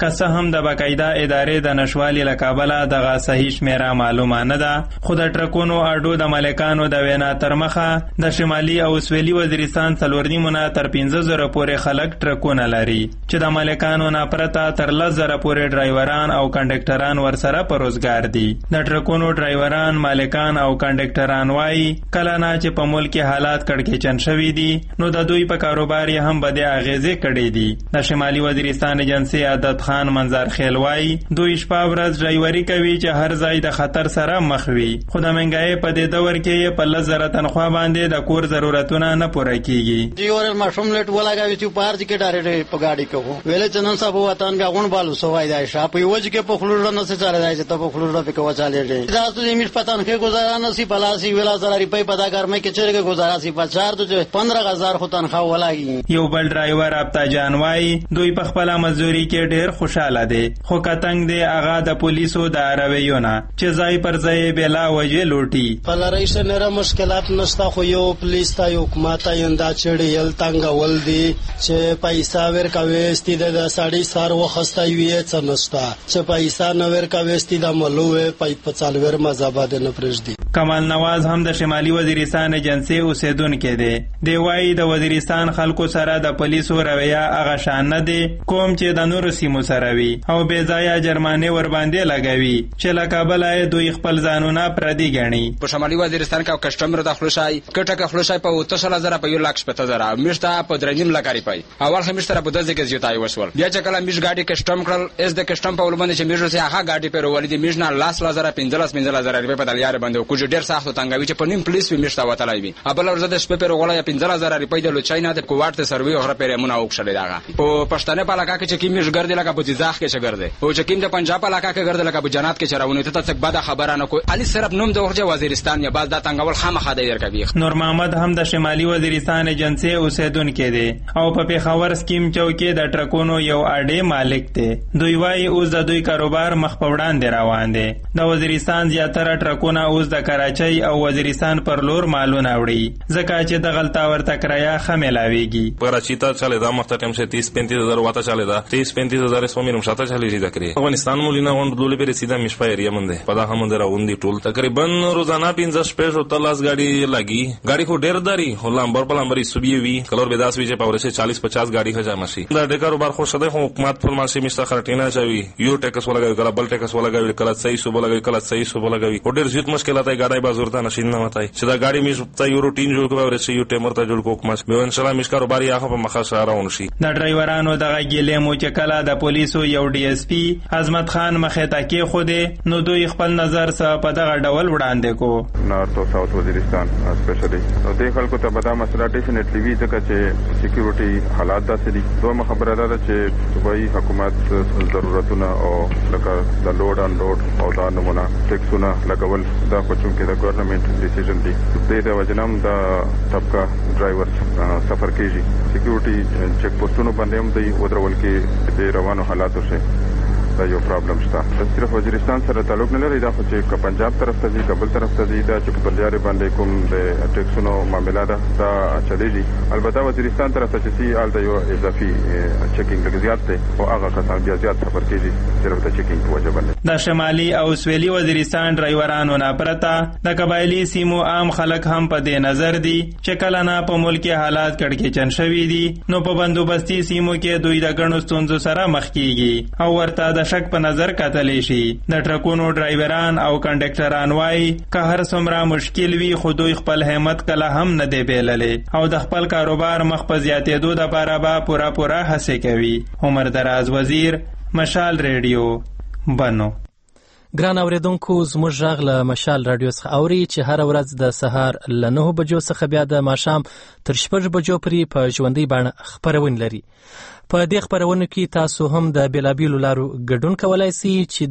که څه هم د باقاعده ادارې د نشوالي له کابله دغه صحیح شمیره معلومه نه ده، خو د ټرکونو اډو د مالکانو د وینا تر مخه د شمالي او سویلي وزیرستان څلور نیمونه تر پنځه زره پورې خلک ټرکونه لري چې د مالکانو نه پرته تر لس زره پورې ډرایوران او کنډکټران ورسره په روزګار دي. د ټرکونو ډرایوران، مالکان او کنډکټران وایي کله نه چې په ملک کې حالات کړکېچن شوي دي نو د دوی په کاروبار یې هم بدې اغیزې کړې دي. د شمالي وزیرستان ایجنسي عادت خان منظر خیل وایي دوی شپه ورځ ډرایوري کوي چې هر ځای د خطر سره مخ وي، خو د مهنګۍ په دې دور کې په لس زره تنخوا باندې د کور ضرورتونه نه پوره کیږي. جی اور ماشوم لټ ولاګاوي چې پار چې ډارې په گاډي کوو ویل چې نن صاحب وطن کا غون بالو سوای دی شاپ یو چې په خلوړ نه څه چاره دی چې ته په خلوړ په کوه چالي دی تاسو یې مش پتان کې گزارا نه سی پلاسي ویلا زره روپۍ پتا کار مې کې چیرګه گزارا سی په چار ته پندرہ ہزار خو تنخوا ولاګي. یو بل ډرایور ابتا جان وای دوی په خپل مزدوري کې ډېر خوشاله دي، خو کتنګ دی هغه د پولیسو د رویونه چې ځای پر ځای بلا وجه لوټي. په رئیس نه مشکلات نشته، خو یو پولیس ته یو حکومت یندا چړي یل تنګ ول دي چې پیسې ورکوي ستې د ساړي سار وخسته وي څه نشته چې پیسې نه ورکوي ستې د ملوه پای په څالور مزاباد نه پرېږدي. کمال نواز هم د شمالي وزیرستان ایجنسي اوسیدونکو دی. دی وایي د وزیرستان خلکو سره د پولیسو رویه هغه شان نه دی کوم چې د نورو سیمو سره وي او بې ځایه جرمانې ور باندې لګوي چې له کابله دوی خپل ځانونه پردي ګڼي. په شمالي وزیرستان کې کسټمر د خلوشای کټه خلوشای په اوتسل زره په یو لک شپته زره مشته په درنیم لګاري پي اول خمیش تر په دځه کې زیاتای وسول بیا چې کله میش گاډي کسټم کړل اس د کسټم په ولبند چې میش سه هغه گاډي په ولې د میش نه لاس لزره پنځلس پنځلس زره روپۍ په دلیار باندې کوج ډیر سخت تنګوي چې په نیم پولیس په میشته وتلای وي ابل ورځ د شپې په غوړا پنځلس زره روپۍ د لوچای نه د کوارت سروي اوره په رمونه اوښلې داغه په پښتنه په علاقه کې چې کیمیش ګرځي لکه په ځاخ کې چې ګرځي او چې کیم د پنجاب علاقه کې ګرځي لکه په جنات کې چرونه ته څه بده خبره نه کوي علي صرف نوم د ورجه وزیرستان یا باز د تنګول خامخا د درکوي. نور محمد هم د شمالي وزیرستان ایجنسي اوسیدونکو دی او په پیښور سکیم چوکي د ټرکونو یو اډې مالک دی. دوی وايي اوس د دوی کاروبار مخ په وړاندې روان دی. د وزیرستان زیاتره ټرکونه اوس د کراچۍ او وزیرستان پر لور مالونه وړي ځکه چې د غلطا ورته کرایه خملاويږي. کراچۍ ته چلے دا مخته ټیم سے तीस पैंतीस हजार वाता चले था तीस पैंतीस हजार इसमें मिनिमम शाता चली जी तकरी अफगानिस्तान मुलीना वन लोले पे सीधा मिशपा एरिया मंदे पदा हम अंदर उंदी टोल तकरीबन रोजाना पिंजा स्पेस होता लास गाड़ी लगी गाड़ी को डेर दारी होला अंबर पल अंबर सुबह भी कलर बेदास विजय पावर से चालीस पचास गाड़ी खजा मसी दा डेकार बार खुश सदे हुकूमत फरमाशी मिस्ता खरटीना चाहिए यू टैक्स वाला गई कला बल टैक्स वाला गई कला सही सुबह लगा कला सही सुबह लगा और जित मुश्किल है गाड़ी बाजूरता नशीन ना बताई सीधा गाड़ी मिस यू रूटीन जो को से यू टेमर ता जो को हुकूमत बेवन सलाम मिस कारोबार या په مخه سره ونشي. د ډرایورانو دغه ګیلې مو چې کله د پولیسو یو ډي اس پی عظمت خان مخه ته کې خوده نو دوی خپل نظر سره په دغه ډول وړاندې کو. نارت او ساوث وزیرستان اسپیشلی نو د خلکو ته به دا مسله ډیفینټلی وی ځکه چې سکیورټي حالات داسې دي. دوه خبره ده چې صوبایي حکومت ضرورتونه او لکه د لوډ ان لوډ او دا نمونه ټیکسونه لګول دا خو چې د ګورنمنت ډیسیژن دی د دې وجنم دا طبقه ډرایور سفر کیږي سکیورټي چیک پوسټونو باندې هم دی ودرول کې د روانو حالاتو څخه دا یو پرابلم شته. صرف وزیرستان سره تعلق نه لري دا خو چې پنجاب طرف ته ځي کابل طرف ته ځي دا چې په بلجاري باندې کوم د ټیکسونو معاملات دا چلیږي. البته وزیرستان طرف ته چې آل د یو اضافي چیکینګ لږ زیات دی او هغه کسان بیا زیات سفر کوي صرف د چیکینګ په وجه باندې. د شمالي او سویلي وزیرستان ډرایورانو نه پرته د قبایلی سیمو عام خلک هم په دې نظر دي چې کله نه په ملک حالات کړکېچن شوي دي نو په بندوبستي سیمو کې دوی د ګڼو ستونزو سره مخ کیږي او ورته د شک په نظر کتلی شي. د ټرکونو ډرایوران او کنډکټران وایي که هر څومره مشکل وي خو دوی خپل همت کله هم نه دی بیللی او د خپل کاروبار مخ په زیاتېدو دپاره به پوره پوره هڅې کوي. عمر دراز وزیر، مشال ریډیو، بنو. ګران اوریدونکو زموږ غږ له مشال رادیو څخه اوري چې هر ورځ د سهار له نهو بجو څخه بیا د ماښام تر شپږ بجو پورې په ژوندۍ بڼه خپرونه لري. په دې خپرونو کې تاسو هم د بیلابیلو لارو ګډون کولای شئ چې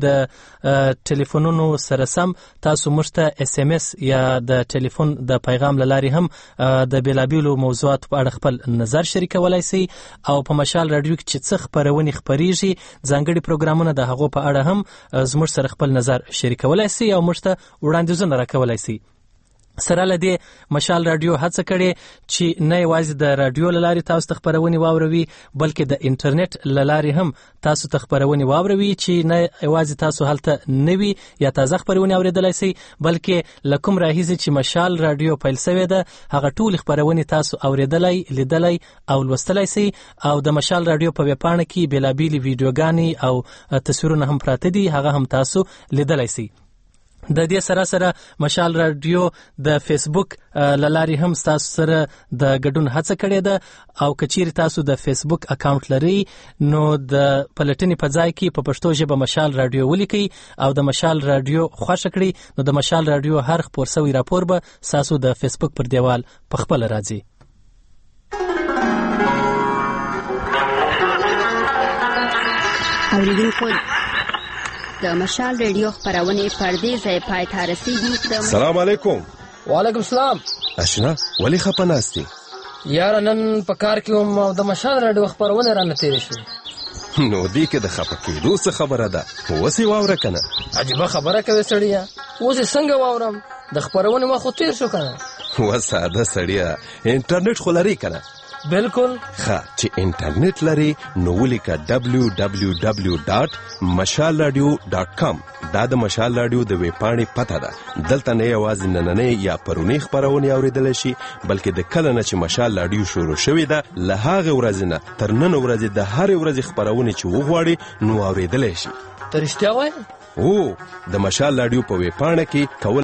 د ټلیفونونو سره سم تاسو موږ ته اس ام اس یا د ټلیفون د پیغام له لارې هم د بیلابیلو موضوعاتو په اړه خپل نظر شریکولای شئ او په مشال رادیو کې چې څه خپرونې خپریږي ځانګړي پروګرامونه د هغو په اړه هم زموږ سره خپل نظر شریکولای شئ او موږ ته وړاندیزونه راکولای شئ. سره لدې مشال رادیو هڅه کړې چې نه یوازې د رادیو لاري تاسو ته خبرونه واوروي بلکې د انټرنیټ لاري هم تاسو ته خبرونه واوروي چې نه یوازې تاسو هلته نوي یا تازه خبرونه اوریدلای شئ بلکې لکم راهیزي چې مشال رادیو پیل شوی ده هغه ټول خبرونه تاسو اوریدلای لیدلای او لوستلای شئ او د مشال رادیو په ویبپاڼه کې بیلابېلې ویډیوګانې او تصویرونه هم پراته دي هغه هم تاسو لیدلای شئ د دې سره سره مشال رادیو د فیسبوک لاري هم تاسو سره د ګډون هڅه کړې ده او کچیر تاسو د فیسبوک اکاونټ لري نو د پلټنې په ځای کې په پښتو ژبه مشال رادیو ولیکئ او د مشال رادیو خوښ کړئ نو د مشال رادیو هر خبر سوي راپور به تاسو د فیسبوک پر دیوال په خپل راځي. اوریدونکو د مشال رادیو خبرونه پردې ځای پای ته رسیدي. سلام علیکم. وعلیکم السلام. اشنا ولی خپناستی یار نن په کار کې هم د مشال رادیو خبرونه رانه تیر شو. نو دی کې د خپکېدو څه خبره ده وسی واوره کنه. عجیب خبره کوي سړیا اوس څنګه واورم د خبرونه ما خو تیر شو کنه. و ساده سړیا انټرنیټ خو لري کنه. بالکل ښه چې انټرنیټ لري نو ولیکه دبلیو دبلیو دبلیو ډاټ مشال رادیو ډاټ کام دا د مشال رادیو د ویب پاڼې پته ده. دلته نه یوازې نننۍ یا پرونی خبرونه اوریدل شي بلکې د کله نه چې مشال رادیو شروع شوې ده له هغه ورځې نه تر نن ورځې د هر ورځې خبرونه چې وغواړي نو اوریدل شي. ترشتیا وای او د مشال رادیو په ویب پاڼه کې کول